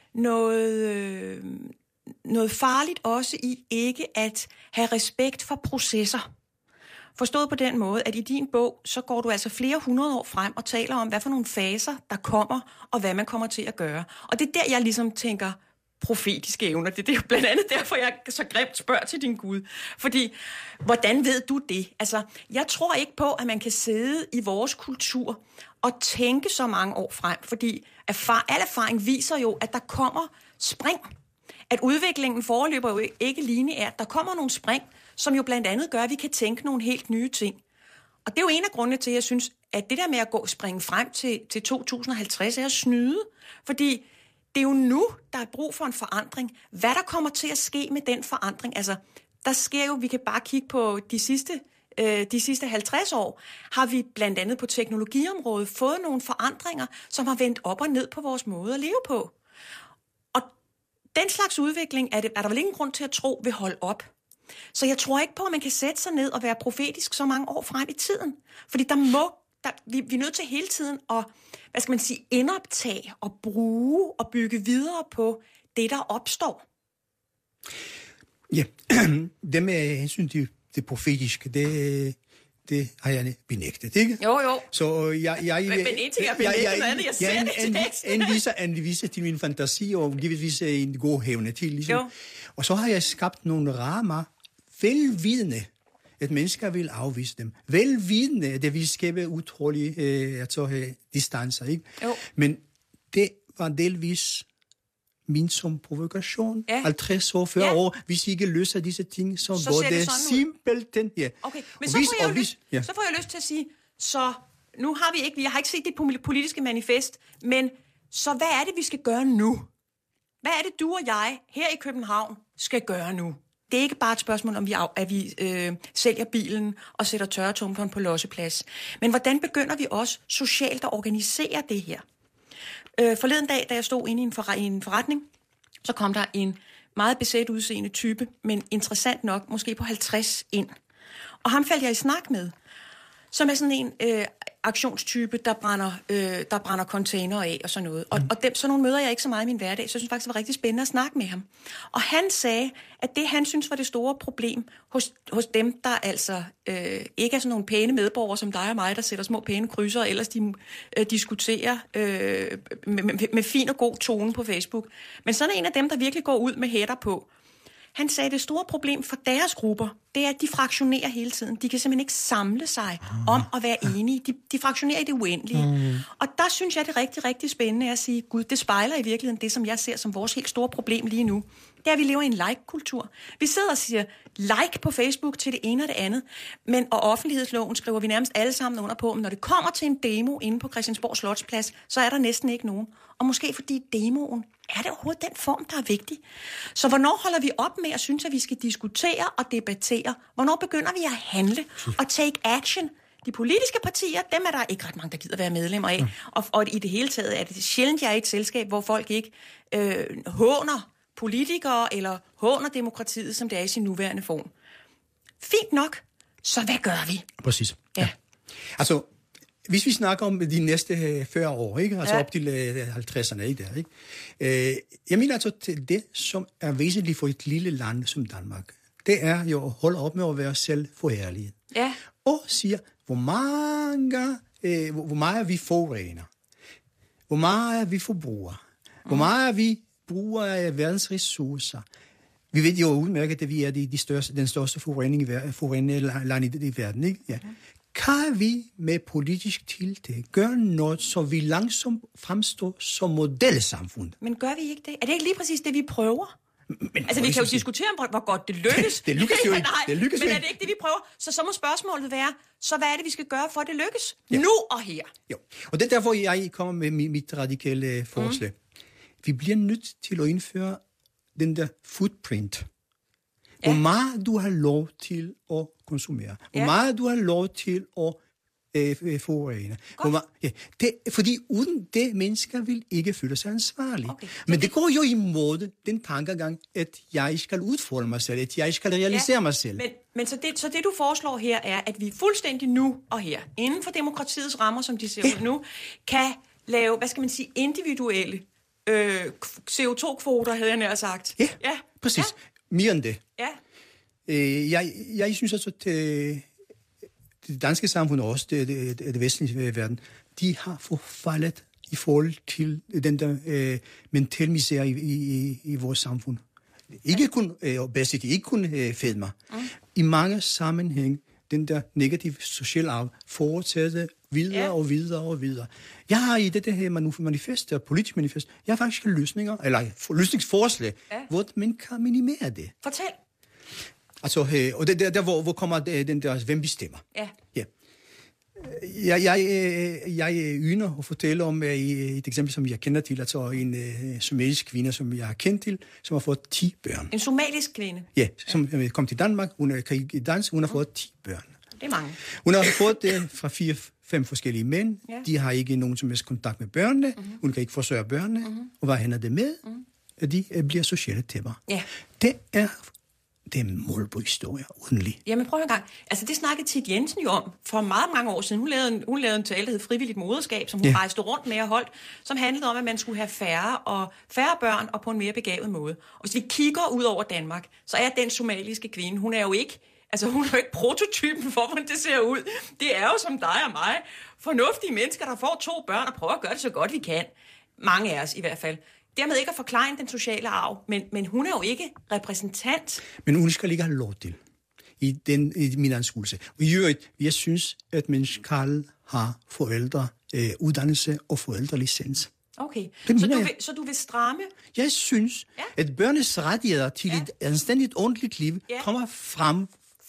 [SPEAKER 5] noget farligt også i ikke at have respekt for processer. Forstået på den måde, at i din bog, så går du altså flere hundrede år frem og taler om, hvad for nogle faser, der kommer, og hvad man kommer til at gøre. Og det er der, jeg ligesom tænker profetiske evner. Det er jo blandt andet derfor, jeg så grimt spørger til din Gud. Fordi, hvordan ved du det? Altså, jeg tror ikke på, at man kan sidde i vores kultur og tænke så mange år frem, fordi al erfaring viser jo, at der kommer spring. At udviklingen foreløber jo ikke lineært. Der kommer nogle spring, som jo blandt andet gør, at vi kan tænke nogle helt nye ting. Og det er jo en af grundene til, at jeg synes, at det der med at springe frem til 2050 er at snyde. Fordi det er jo nu, der er brug for en forandring. Hvad der kommer til at ske med den forandring? Altså, der sker jo, vi kan bare kigge på de sidste 50 år, har vi blandt andet på teknologiområdet fået nogle forandringer, som har vendt op og ned på vores måde at leve på. Og den slags udvikling er der vel ingen grund til at tro vil holde op. Så jeg tror ikke på, at man kan sætte sig ned og være profetisk så mange år frem i tiden. Fordi vi er nødt til hele tiden at, hvad skal man sige, indoptage og bruge og bygge videre på det, der opstår.
[SPEAKER 4] Ja, det med hensyn til det profetiske, det har jeg benægtet, ikke?
[SPEAKER 5] Jo.
[SPEAKER 4] Så
[SPEAKER 5] men en ting er benægtet, noget andet, jeg ser det i teksten.
[SPEAKER 4] Anviser til min fantasi, og givetvis en god hævne til, ligesom. Og så har jeg skabt nogle rammer, velvidende, at mennesker vil afvise dem. Velvidende, at det vil skabe utrolige distancer, ikke? Jo. Men det var delvis min som provokation. 50 år, 40 år. Hvis I ikke løser disse ting, så går det simpelthen.
[SPEAKER 5] Okay, men så får jeg lyst til at sige, så nu har jeg har ikke set dit politiske manifest, men så hvad er det, vi skal gøre nu? Hvad er det, du og jeg her i København skal gøre nu? Det er ikke bare et spørgsmål, om at vi sælger bilen og sætter tørretumberen på losseplads. Men hvordan begynder vi også socialt at organisere det her? Forleden dag, da jeg stod inde i en forretning, så kom der en meget besat udseende type, men interessant nok, måske på 50 ind. Og ham faldt jeg i snak med, som er sådan en aktionstype, der brænder container af og sådan noget. Og sådan nogle møder jeg ikke så meget i min hverdag, så jeg synes faktisk, det var rigtig spændende at snakke med ham. Og han sagde, at det han synes var det store problem hos dem, der altså ikke er sådan nogle pæne medborgere som dig og mig, der sætter små pæne krydser, og ellers de diskuterer med fin og god tone på Facebook. Men sådan en af dem, der virkelig går ud med hætter på. Han sagde, at det store problem for deres grupper, det er, at de fraktionerer hele tiden. De kan simpelthen ikke samle sig om at være enige. De fraktionerer i det uendelige. Og der synes jeg, det er rigtig, rigtig spændende at sige, gud, det spejler i virkeligheden det, som jeg ser som vores helt store problem lige nu. Det er, at vi lever i en like-kultur. Vi sidder og siger like på Facebook til det ene og det andet, og offentlighedsloven skriver vi nærmest alle sammen under på, men når det kommer til en demo inde på Christiansborg Slotsplads, så er der næsten ikke nogen. Og måske fordi demoen er det overhovedet den form, der er vigtig. Så hvornår holder vi op med at synes, at vi skal diskutere og debattere? Hvornår begynder vi at handle og take action? De politiske partier, dem er der ikke ret mange, der gider være medlemmer af. Og i det hele taget er det sjældent, jeg er i et selskab, hvor folk ikke håner politikere eller håner demokratiet, som det er i sin nuværende form. Fint nok. Så hvad gør vi?
[SPEAKER 4] Præcis. Ja. Altså, hvis vi snakker om de næste 40 år, ikke? Altså op til 50'erne, ikke der, ikke? Jeg mener altså, det, som er væsentligt for et lille land som Danmark, det er jo at holde op med at være selvforherlige. Ja. Og siger, hvor meget vi forurener, hvor meget vi forbruger, hvor meget vi bruger af verdens ressourcer. Vi ved jo udmærket, at vi er den største forurenende land i verden, ikke? Ja. Kan vi med politisk tiltag gøre noget, så vi langsomt fremstår som modelsamfund?
[SPEAKER 5] Men gør vi ikke det? Er det ikke lige præcis det, vi prøver? Altså, vi kan jo diskutere om, hvor godt det lykkes.
[SPEAKER 4] Det lykkes jo ikke.
[SPEAKER 5] Men er det ikke det, vi prøver? Så må spørgsmålet være, så hvad er det, vi skal gøre, for at det lykkes? Ja. Nu og her. Jo,
[SPEAKER 4] og det er derfor, jeg kommer med mit radikale forslag. Vi bliver nødt til at indføre den der footprint. Hvor meget du har lov til at konsumere. Hvor meget du har lov til at forurene. Fordi uden det, mennesker vil ikke føle sig ansvarlige. Okay. Men det går jo imod den tankegang, at jeg skal udfolde mig selv, at jeg skal realisere mig selv.
[SPEAKER 5] Men så det, du foreslår her, er, at vi fuldstændig nu og her, inden for demokratiets rammer, som de ser ud nu, kan lave, hvad skal man sige, individuelle CO2-kvoter, havde jeg nær sagt.
[SPEAKER 4] Ja, præcis. Ja. Mere end det.
[SPEAKER 5] Ja.
[SPEAKER 4] Jeg synes altså, at det danske samfund og også det vestlige verden, de har forfaldet i forhold til den der mental misære i vores samfund. Ikke kun basic, ikke kun fedme. I mange sammenhæng, den der negative sociale arv fortsætter videre og videre og videre. Jeg har i dette her manifest, politisk manifest, jeg har faktisk løsningsforslag, hvor man kan minimere det.
[SPEAKER 5] Fortæl.
[SPEAKER 4] Altså, og det der, hvor kommer den der, hvem bestemmer? Ja. Jeg ynder at fortælle om et eksempel, som jeg kender til, altså en somalisk kvinde, som jeg har kendt til, som har fået 10 børn.
[SPEAKER 5] En somalisk kvinde?
[SPEAKER 4] Ja, som kom til Danmark, hun kan ikke danse, hun har fået 10 børn.
[SPEAKER 5] Det er mange.
[SPEAKER 4] Hun har fået det fra 4-5 forskellige mænd. De har ikke nogen som helst kontakt med børnene. Hun kan ikke forsørge børnene. Og hvad hænder det med? De bliver sociale tæpper. Ja. Det er en målbrygshistorie, udenlig.
[SPEAKER 5] Jamen prøv en gang. Altså det snakkede Tit Jensen jo om for meget mange år siden. Hun lavede en tale, der hed Frivilligt Moderskab, som hun rejste rundt med og holdt, som handlede om, at man skulle have færre børn og på en mere begavet måde. Og hvis vi kigger ud over Danmark, så er den somaliske kvinde, hun er jo ikke prototypen for, hvordan det ser ud. Det er jo som dig og mig. Fornuftige mennesker, der får 2 børn og prøver at gøre det så godt vi kan. Mange af os i hvert fald. Dermed ikke at forklare den sociale arv, men hun er jo ikke repræsentant.
[SPEAKER 4] Men hun skal ikke have lov til i min anskuelse. Jeg synes, at man skal have forældre uddannelse og forældrelicens.
[SPEAKER 5] Okay, så du vil stramme?
[SPEAKER 4] Jeg synes, at børnes rettigheder til et anstændigt, ordentligt liv kommer frem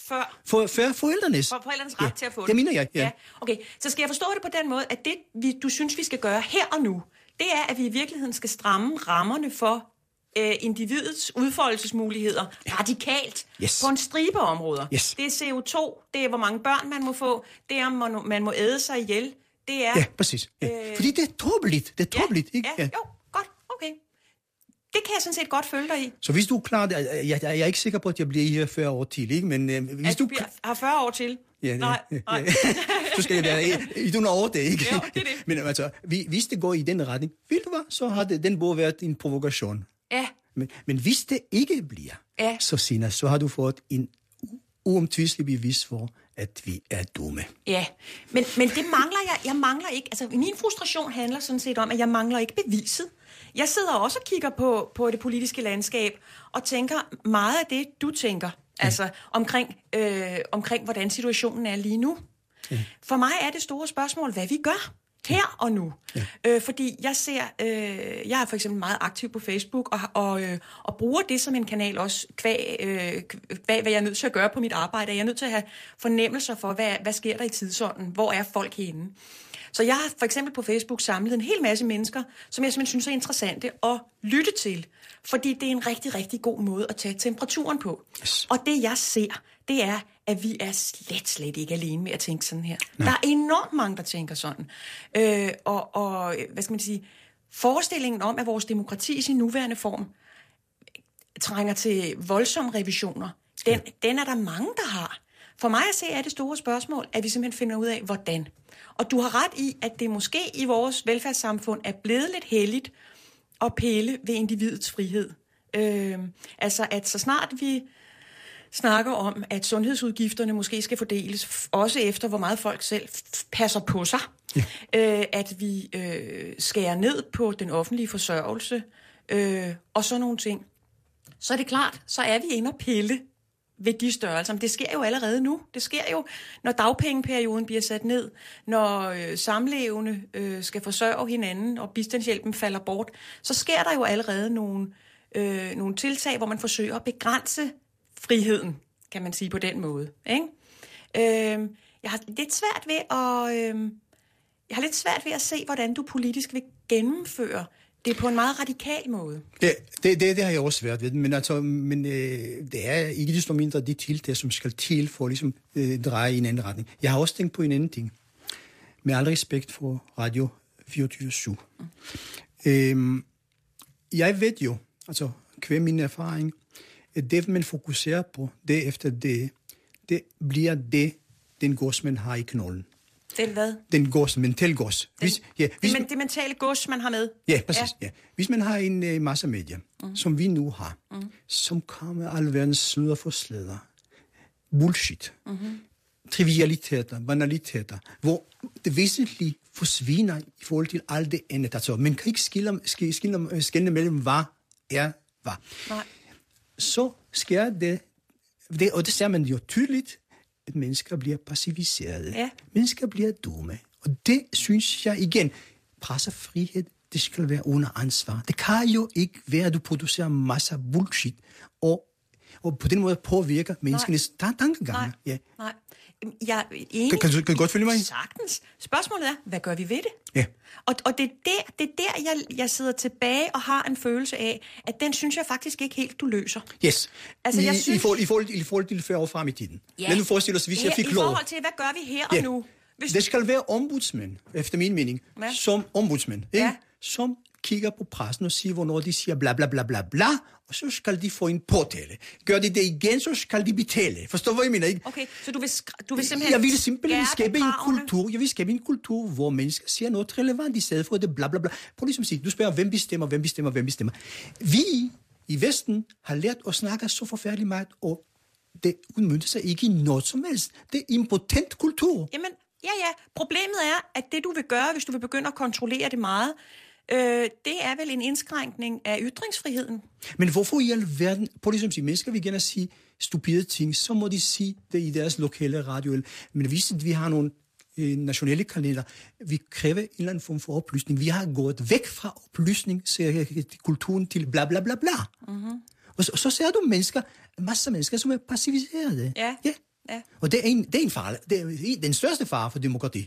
[SPEAKER 4] Før forældrenes.
[SPEAKER 5] For forældrenes ret til at få det.
[SPEAKER 4] Det mener jeg, ja.
[SPEAKER 5] Okay, så skal jeg forstå det på den måde, at det, du synes, vi skal gøre her og nu, det er, at vi i virkeligheden skal stramme rammerne for individets udfoldelsesmuligheder radikalt på en stribe områder.
[SPEAKER 4] Yes.
[SPEAKER 5] Det er CO2, det er, hvor mange børn man må få, det er, om man må æde sig ihjel. Det er...
[SPEAKER 4] Ja, præcis. Ja. Fordi det er tåbeligt. Det er tåbeligt, ikke?
[SPEAKER 5] Ja, jo, godt, okay. Det kan jeg sådan set godt følge dig i.
[SPEAKER 4] Så hvis du er klar, jeg er ikke sikker på, at jeg bliver her 40 år til, ikke? Men hvis du
[SPEAKER 5] har 40 år til?
[SPEAKER 4] Ja,
[SPEAKER 5] nej.
[SPEAKER 4] Så skal jeg være i nogle år, det ikke?
[SPEAKER 5] Jo, det er det.
[SPEAKER 4] Men altså, hvis det går i den retning, ved du hvad, så har den både været en provokation.
[SPEAKER 5] Ja.
[SPEAKER 4] Men hvis det ikke bliver, så Sina, så har du fået en uomtvistelig bevis for, at vi er dumme.
[SPEAKER 5] Ja, men det mangler jeg mangler ikke. Altså, min frustration handler sådan set om, at jeg mangler ikke beviset. Jeg sidder også og kigger på det politiske landskab, og tænker meget af det, du tænker, altså omkring hvordan situationen er lige nu. Ja. For mig er det store spørgsmål, hvad vi gør her og nu. Ja. Fordi jeg er for eksempel meget aktiv på Facebook, og bruger det som en kanal også, kvæg, hvad jeg er nødt til at gøre på mit arbejde. Jeg er nødt til at have fornemmelser for, hvad sker der i tidsånden? Hvor er folk henne? Så jeg har for eksempel på Facebook samlet en hel masse mennesker, som jeg simpelthen synes er interessante at lytte til. Fordi det er en rigtig, rigtig god måde at tage temperaturen på. Yes. Og det jeg ser, det er, at vi er slet ikke alene med at tænke sådan her. Nej. Der er enormt mange, der tænker sådan. Og hvad skal man sige, forestillingen om, at vores demokrati i sin nuværende form trænger til voldsomme revisioner, den er der mange, der har. For mig at se er det store spørgsmål, at vi simpelthen finder ud af, hvordan. Og du har ret i, at det måske i vores velfærdssamfund er blevet lidt heldigt at pille ved individets frihed. Altså, at så snart vi snakker om, at sundhedsudgifterne måske skal fordeles, også efter, hvor meget folk selv passer på sig, at vi skærer ned på den offentlige forsørgelse, og sådan nogle ting, så er det klart, så er vi inde og pille ved de størrelser. Men det sker jo allerede nu. Det sker jo, når dagpengeperioden bliver sat ned, når samlevende skal forsørge hinanden, og bistandshjælpen falder bort, så sker der jo allerede nogle tiltag, hvor man forsøger at begrænse friheden, kan man sige på den måde. Ikke? Jeg har lidt svært ved at se, hvordan du politisk vil gennemføre det på en meget radikal måde.
[SPEAKER 4] Det har jeg også svært ved, men det er ikke desto mindre de tiltag, som skal til for at ligesom, dreje i en anden retning. Jeg har også tænkt på en anden ting. Med al respekt for Radio 24/7. Jeg ved jo, altså kvæg min erfaring, at det, man fokuserer på, det efter det bliver den gods, man har i knolden.
[SPEAKER 5] Den hvad?
[SPEAKER 4] Den gods, mental gods.
[SPEAKER 5] Det mentale gods, man har med?
[SPEAKER 4] Ja, præcis. Ja. Hvis man har en masse medier, som vi nu har, som kommer alverdens sludder for slæder, bullshit, trivialiteter, banaliteter, hvor det væsentlige forsvinder i forhold til alt det andet. Altså, man kan ikke skille mellem, hvad er hvad. Nej. Så sker det, og det ser man jo tydeligt, at mennesker bliver passiviserede. Ja. Mennesker bliver dumme. Og det synes jeg igen, pressefrihed, det skal være under ansvar. Det kan jo ikke være, at du producerer masser af bullshit, og på den måde påvirker menneskenes tankegange.
[SPEAKER 5] Nej. Jeg er enig.
[SPEAKER 4] Kan du godt følge mig?
[SPEAKER 5] Sagtens. Spørgsmålet er, hvad gør vi ved det?
[SPEAKER 4] Ja.
[SPEAKER 5] Og det er der, jeg sidder tilbage og har en følelse af, at den synes jeg faktisk ikke helt, du løser.
[SPEAKER 4] Yes. Altså, I forhold til 40 år frem i tiden. Ja. Lad nu forestille os, hvis jeg fik lov.
[SPEAKER 5] I forhold til, hvad gør vi her og nu?
[SPEAKER 4] Det skal være ombudsmænd, efter min mening, som ombudsmænd, som kigger på pressen og siger, hvornår de siger bla bla bla bla bla, og så skal de få en påtale. Gør de det igen, så skal de betale. Forstår hvad jeg mener, ikke?
[SPEAKER 5] Okay, så du vil simpelthen...
[SPEAKER 4] Jeg vil simpelthen skabe en kultur. Jeg vil skabe en kultur, hvor mennesker siger noget relevant i stedet for det bla bla bla. Prøv ligesom at sige, du spørger, hvem bestemmer. Vi i Vesten har lært at snakke så forfærdeligt meget, og det udmønter sig ikke i noget som helst. Det er impotent kultur.
[SPEAKER 5] Jamen, ja. Problemet er, at det du vil gøre, hvis du vil begynde at kontrollere det meget, det er vel en indskrænkning af ytringsfriheden.
[SPEAKER 4] Men hvorfor i alverden, på ligesom sige, mennesker vil gerne sige stupide ting, så må de sige det i deres lokale radio. Men hvis vi har nogle nationale kanaler, vi kræver en eller anden form for oplysning. Vi har gået væk fra oplysning, kulturen til bla bla bla bla. Og så ser du masser af mennesker, som er passiviserede.
[SPEAKER 5] Ja. Ja.
[SPEAKER 4] Og det er en fare. Det er den største fare for demokrati.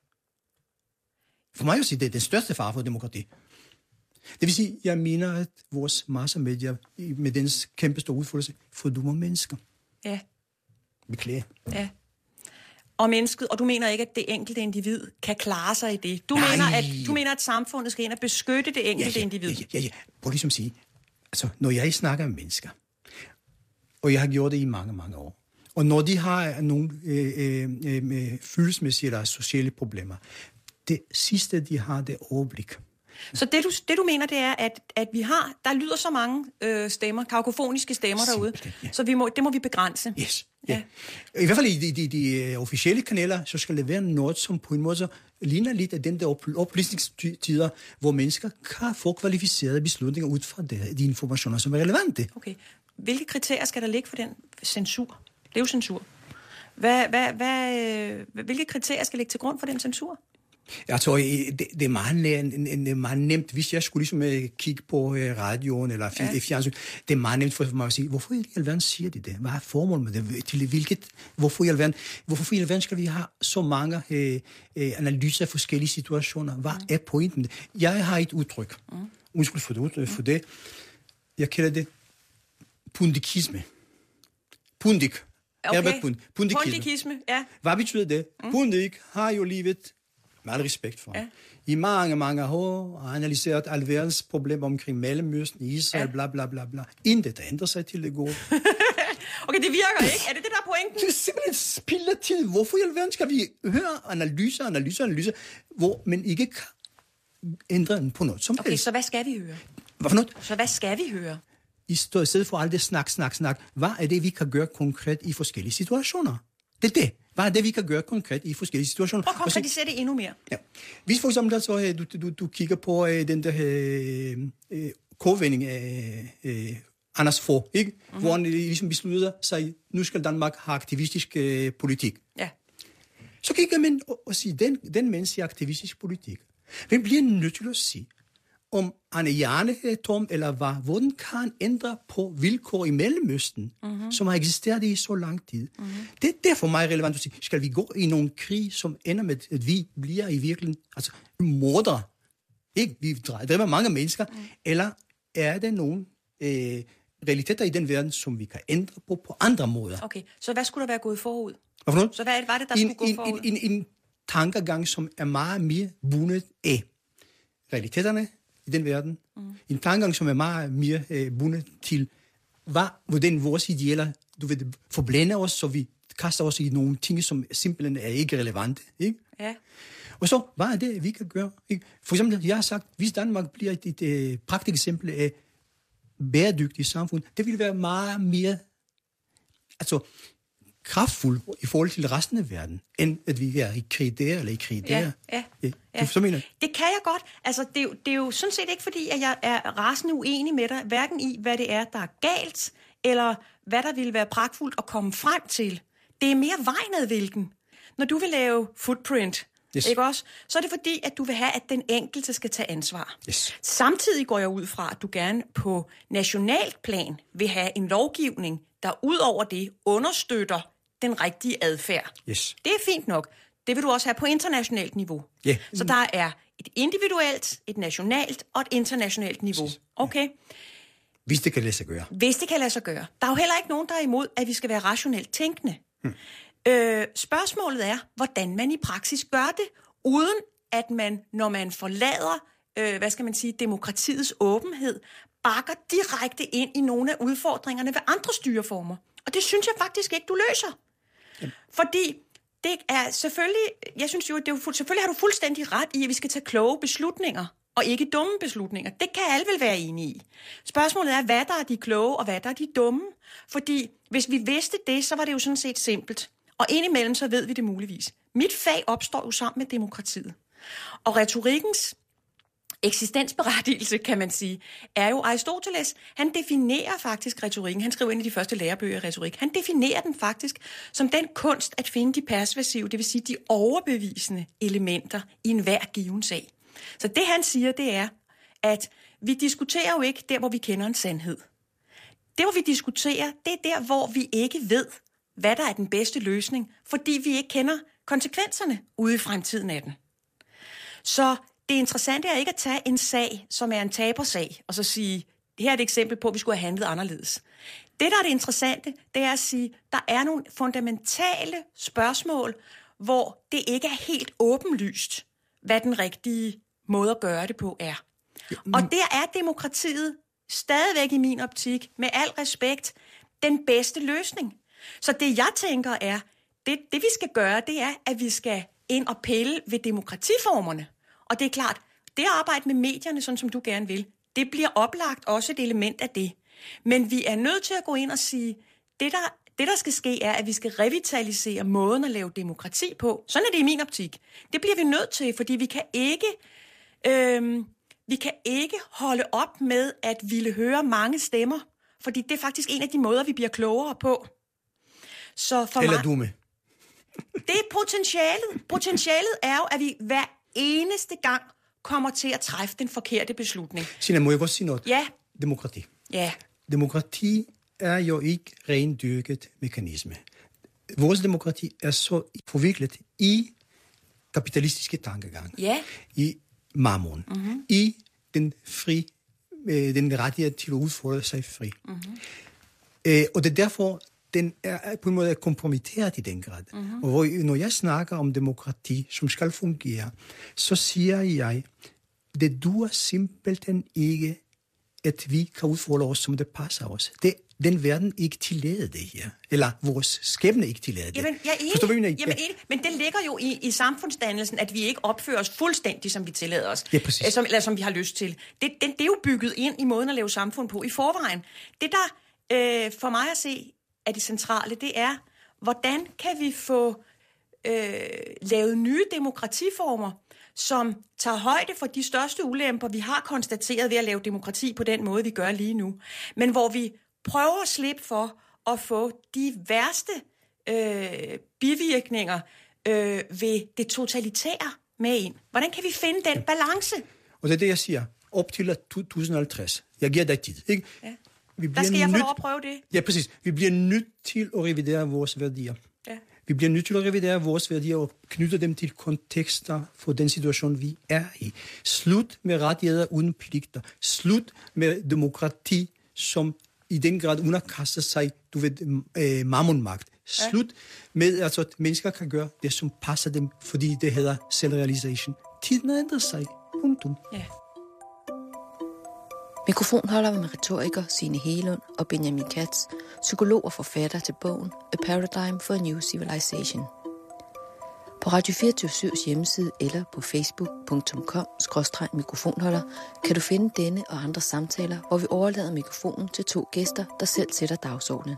[SPEAKER 4] For mig at sige, det er den største fare for demokrati. Det vil sige, jeg mener, at vores massemedier med dens kæmpe store udfordring fordummer mennesker.
[SPEAKER 5] Ja.
[SPEAKER 4] Beklager.
[SPEAKER 5] Ja. Og mennesket, og du mener ikke, at det enkelte individ kan klare sig i det. Du mener, at samfundet skal ind og beskytte det enkelte individ.
[SPEAKER 4] Ja. Prøv ligesom at sige, altså, når jeg snakker med mennesker, og jeg har gjort det i mange, mange år, og når de har nogle følelsesmæssige eller sociale problemer, det sidste, de har, det er overblik.
[SPEAKER 5] Så det du mener, det er, at vi har, der lyder så mange stemmer, kakofoniske stemmer derude, ja. Så det må vi begrænse.
[SPEAKER 4] Yes. Ja. I hvert fald i de officielle kanaler, så skal det være noget, som på en måde ligner lidt af den der oplysningstider, hvor mennesker kan få kvalificerede beslutninger ud fra de informationer, som er relevante.
[SPEAKER 5] Okay. Hvilke kriterier skal der ligge for den censur? Det er jo censur. Hvilke kriterier skal ligge til grund for den censur?
[SPEAKER 4] Jeg tror, det er meget nemt, hvis jeg skulle ligesom kigge på radioen eller fjernsyn. Det er meget nemt for mig at sige, hvorfor i alverden siger de det? Hvad er formålet med det? Hvorfor i alverden skal vi have så mange analyser af forskellige situationer? Hvad er pointen? Jeg har et udtryk. Undskyld for det. Jeg kalder det pundikisme. Pundik.
[SPEAKER 5] Okay. Pundikisme, ja.
[SPEAKER 4] Hvad betyder det? Pundik har jo livet med al respekt for. Ja. I mange, mange år har analyseret alverdens problemer omkring Mellemøsten, Israel, bla bla bla bla. Intet der ændrer sig til det gode.
[SPEAKER 5] Okay, det virker ikke. Er det der pointen?
[SPEAKER 4] Det er simpelthen spilder tid. Hvorfor i alverden skal vi høre analyser, hvor man ikke kan ændre den på noget som helst?
[SPEAKER 5] Okay, så hvad skal vi høre?
[SPEAKER 4] Hvad for noget?
[SPEAKER 5] Så hvad skal vi høre?
[SPEAKER 4] I stedet for alt det snak. Hvad er det, vi kan gøre konkret i forskellige situationer? Det er det. Hvad er det, vi kan gøre konkret i forskellige situationer?
[SPEAKER 5] Prøv at konkretisere det endnu mere.
[SPEAKER 4] Ja. Hvis for eksempel altså, du kigger på den der kovending af Anders Fogh, ikke? Hvor han ligesom beslutter sig, nu skal Danmark have aktivistisk politik.
[SPEAKER 5] Ja.
[SPEAKER 4] Så kigger man og siger, den mens i aktivistisk politik. Hvem bliver nødt til at sige, om han er hjernetom, eller hvad, hvordan kan han ændre på vilkår i Mellemøsten, som har eksisteret i så lang tid. Det er for mig relevant at sige, skal vi gå i nogle krig, som ender med, at vi bliver i virkeligheden, altså mordere, ikke? Vi dræber mange mennesker, eller er der nogle realiteter i den verden, som vi kan ændre på andre måder?
[SPEAKER 5] Okay, så hvad skulle der være gået forud?
[SPEAKER 4] Hvad for noget?
[SPEAKER 5] Så hvad var det, der skulle gå forud?
[SPEAKER 4] En tankegang, som er meget mere bundet af realiteterne i den verden. En tankegang, som er meget mere bundet til, hvordan vores idealer, forblænder os, så vi kaster os i nogle ting, som simpelthen er ikke relevante. Ikke?
[SPEAKER 5] Ja.
[SPEAKER 4] Og så, hvad er det, vi kan gøre? Ikke? For eksempel, jeg har sagt, hvis Danmark bliver et praktisk eksempel af bæredygtigt samfund, det vil være meget mere kraftfuld i forhold til resten af verden, end at vi er i krig der eller i krig der.
[SPEAKER 5] Ja.
[SPEAKER 4] Så mener.
[SPEAKER 5] Det kan jeg godt. Altså, det er jo sådan set ikke, fordi at jeg er rasende uenig med dig, hverken i, hvad det er, der er galt, eller hvad der ville være pragtfuldt at komme frem til. Det er mere vejnadvilken. Når du vil lave footprint, ikke også? Så er det fordi, at du vil have, at den enkelte skal tage ansvar.
[SPEAKER 4] Yes.
[SPEAKER 5] Samtidig går jeg ud fra, at du gerne på nationalt plan vil have en lovgivning, der ud over det understøtter den rigtige adfærd.
[SPEAKER 4] Yes.
[SPEAKER 5] Det er fint nok. Det vil du også have på internationalt niveau.
[SPEAKER 4] Yeah.
[SPEAKER 5] Så der er et individuelt, et nationalt og et internationalt niveau. Okay?
[SPEAKER 4] Hvis det kan lade sig gøre.
[SPEAKER 5] Hvis det kan lade sig gøre. Der er jo heller ikke nogen, der er imod, at vi skal være rationelt tænkende. Spørgsmålet er, hvordan man i praksis gør det, uden at man, når man forlader, demokratiets åbenhed, bakker direkte ind i nogle af udfordringerne ved andre styreformer. Og det synes jeg faktisk ikke, du løser. Fordi det er selvfølgelig, jeg synes jo, selvfølgelig har du fuldstændig ret i, at vi skal tage kloge beslutninger, og ikke dumme beslutninger. Det kan alle vel være enige i. Spørgsmålet er, hvad der er de kloge, og hvad der er de dumme. Fordi hvis vi vidste det, så var det jo sådan set simpelt. Og indimellem, så ved vi det muligvis. Mit fag opstår jo sammen med demokratiet. Og retorikkens eksistensberettigelse, kan man sige, er jo Aristoteles. Han definerer faktisk retorikken. Han skriver ind i de første lærebøger af retorik. Han definerer den faktisk som den kunst at finde de persuasive, det vil sige de overbevisende elementer i enhver given sag. Så det han siger, det er, at vi diskuterer jo ikke der, hvor vi kender en sandhed. Det, hvor vi diskuterer, det er der, hvor vi ikke ved, hvad der er den bedste løsning, fordi vi ikke kender konsekvenserne ude i fremtiden af den. Så det interessante er ikke at tage en sag, som er en tabersag, og så sige, her er et eksempel på, at vi skulle have handlet anderledes. Det, der er det interessante, det er at sige, der er nogle fundamentale spørgsmål, hvor det ikke er helt åbenlyst, hvad den rigtige måde at gøre det på er. Og der er demokratiet stadigvæk i min optik, med al respekt, den bedste løsning. Så det, jeg tænker er, det vi skal gøre, det er, at vi skal ind og pille ved demokratiformerne. Og det er klart, det at arbejde med medierne, sådan som du gerne vil, det bliver oplagt også et element af det. Men vi er nødt til at gå ind og sige, det der skal ske, er, at vi skal revitalisere måden at lave demokrati på. Sådan er det i min optik. Det bliver vi nødt til, fordi vi kan ikke holde op med at ville høre mange stemmer, fordi det er faktisk en af de måder, vi bliver klogere på. Så for
[SPEAKER 4] Eller
[SPEAKER 5] mig,
[SPEAKER 4] dumme.
[SPEAKER 5] det er potentialet. Potentialet er jo, at vi hver eneste gang kommer til at træffe den forkerte beslutning.
[SPEAKER 4] Sina, må jeg godt sige noget?
[SPEAKER 5] Ja.
[SPEAKER 4] Demokrati.
[SPEAKER 5] Ja.
[SPEAKER 4] Demokrati er jo ikke rendyrket mekanisme. Vores demokrati er så forviklet i kapitalistiske tankegang, i mammon, i den rettighed til at udfordre sig fri. Og det er derfor, den er på en måde kompromitteret i den grad. Og når jeg snakker om demokrati, som skal fungere, så siger jeg, det duer simpelthen ikke, at vi kan udfordre os, som det passer os. Den verden ikke tillader det her. Eller vores skæbne ikke tillader det.
[SPEAKER 5] Jamen, jeg er enig.
[SPEAKER 4] Forstår du, hvad jeg
[SPEAKER 5] Jamen, enig. Men det ligger jo i samfundsdannelsen, at vi ikke opfører os fuldstændig, som vi tillader os.
[SPEAKER 4] Ja, præcis.
[SPEAKER 5] Eller som vi har lyst til. Det er jo bygget ind i måden at lave samfund på i forvejen. Det, der for mig at se er det centrale, det er, hvordan kan vi få lavet nye demokratiformer, som tager højde for de største ulemper, vi har konstateret ved at lave demokrati på den måde, vi gør lige nu. Men hvor vi prøver at slippe for at få de værste bivirkninger ved det totalitære med ind. Hvordan kan vi finde den balance?
[SPEAKER 4] Og det er det, jeg siger. Op til 2050. Jeg giver dig tid. Ikke?
[SPEAKER 5] Ja. Der skal jeg få lov at prøve det.
[SPEAKER 4] Ja, præcis. Vi bliver nødt til at revidere vores værdier.
[SPEAKER 5] Ja.
[SPEAKER 4] Vi bliver nødt til at revidere vores værdier og knytte dem til kontekster for den situation, vi er i. Slut med rettigheder uden pligter. Slut med demokrati, som i den grad underkaster sig, mammonmagt. Slut med, at mennesker kan gøre det, som passer dem, fordi det hedder self-realization. Tiden ændrer sig. Punktum.
[SPEAKER 5] Ja.
[SPEAKER 6] Mikrofonholder med retoriker Signe Hegelund og Benjamin Katz, psykolog og forfatter til bogen A Paradigm for a New Civilization. På Radio 24/7's hjemmeside eller på facebook.com/mikrofonholder kan du finde denne og andre samtaler, hvor vi overlader mikrofonen til 2 gæster, der selv sætter dagsordenen.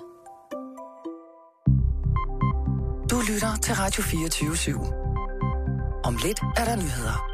[SPEAKER 3] Du lytter til Radio 24/7. Om lidt er der nyheder.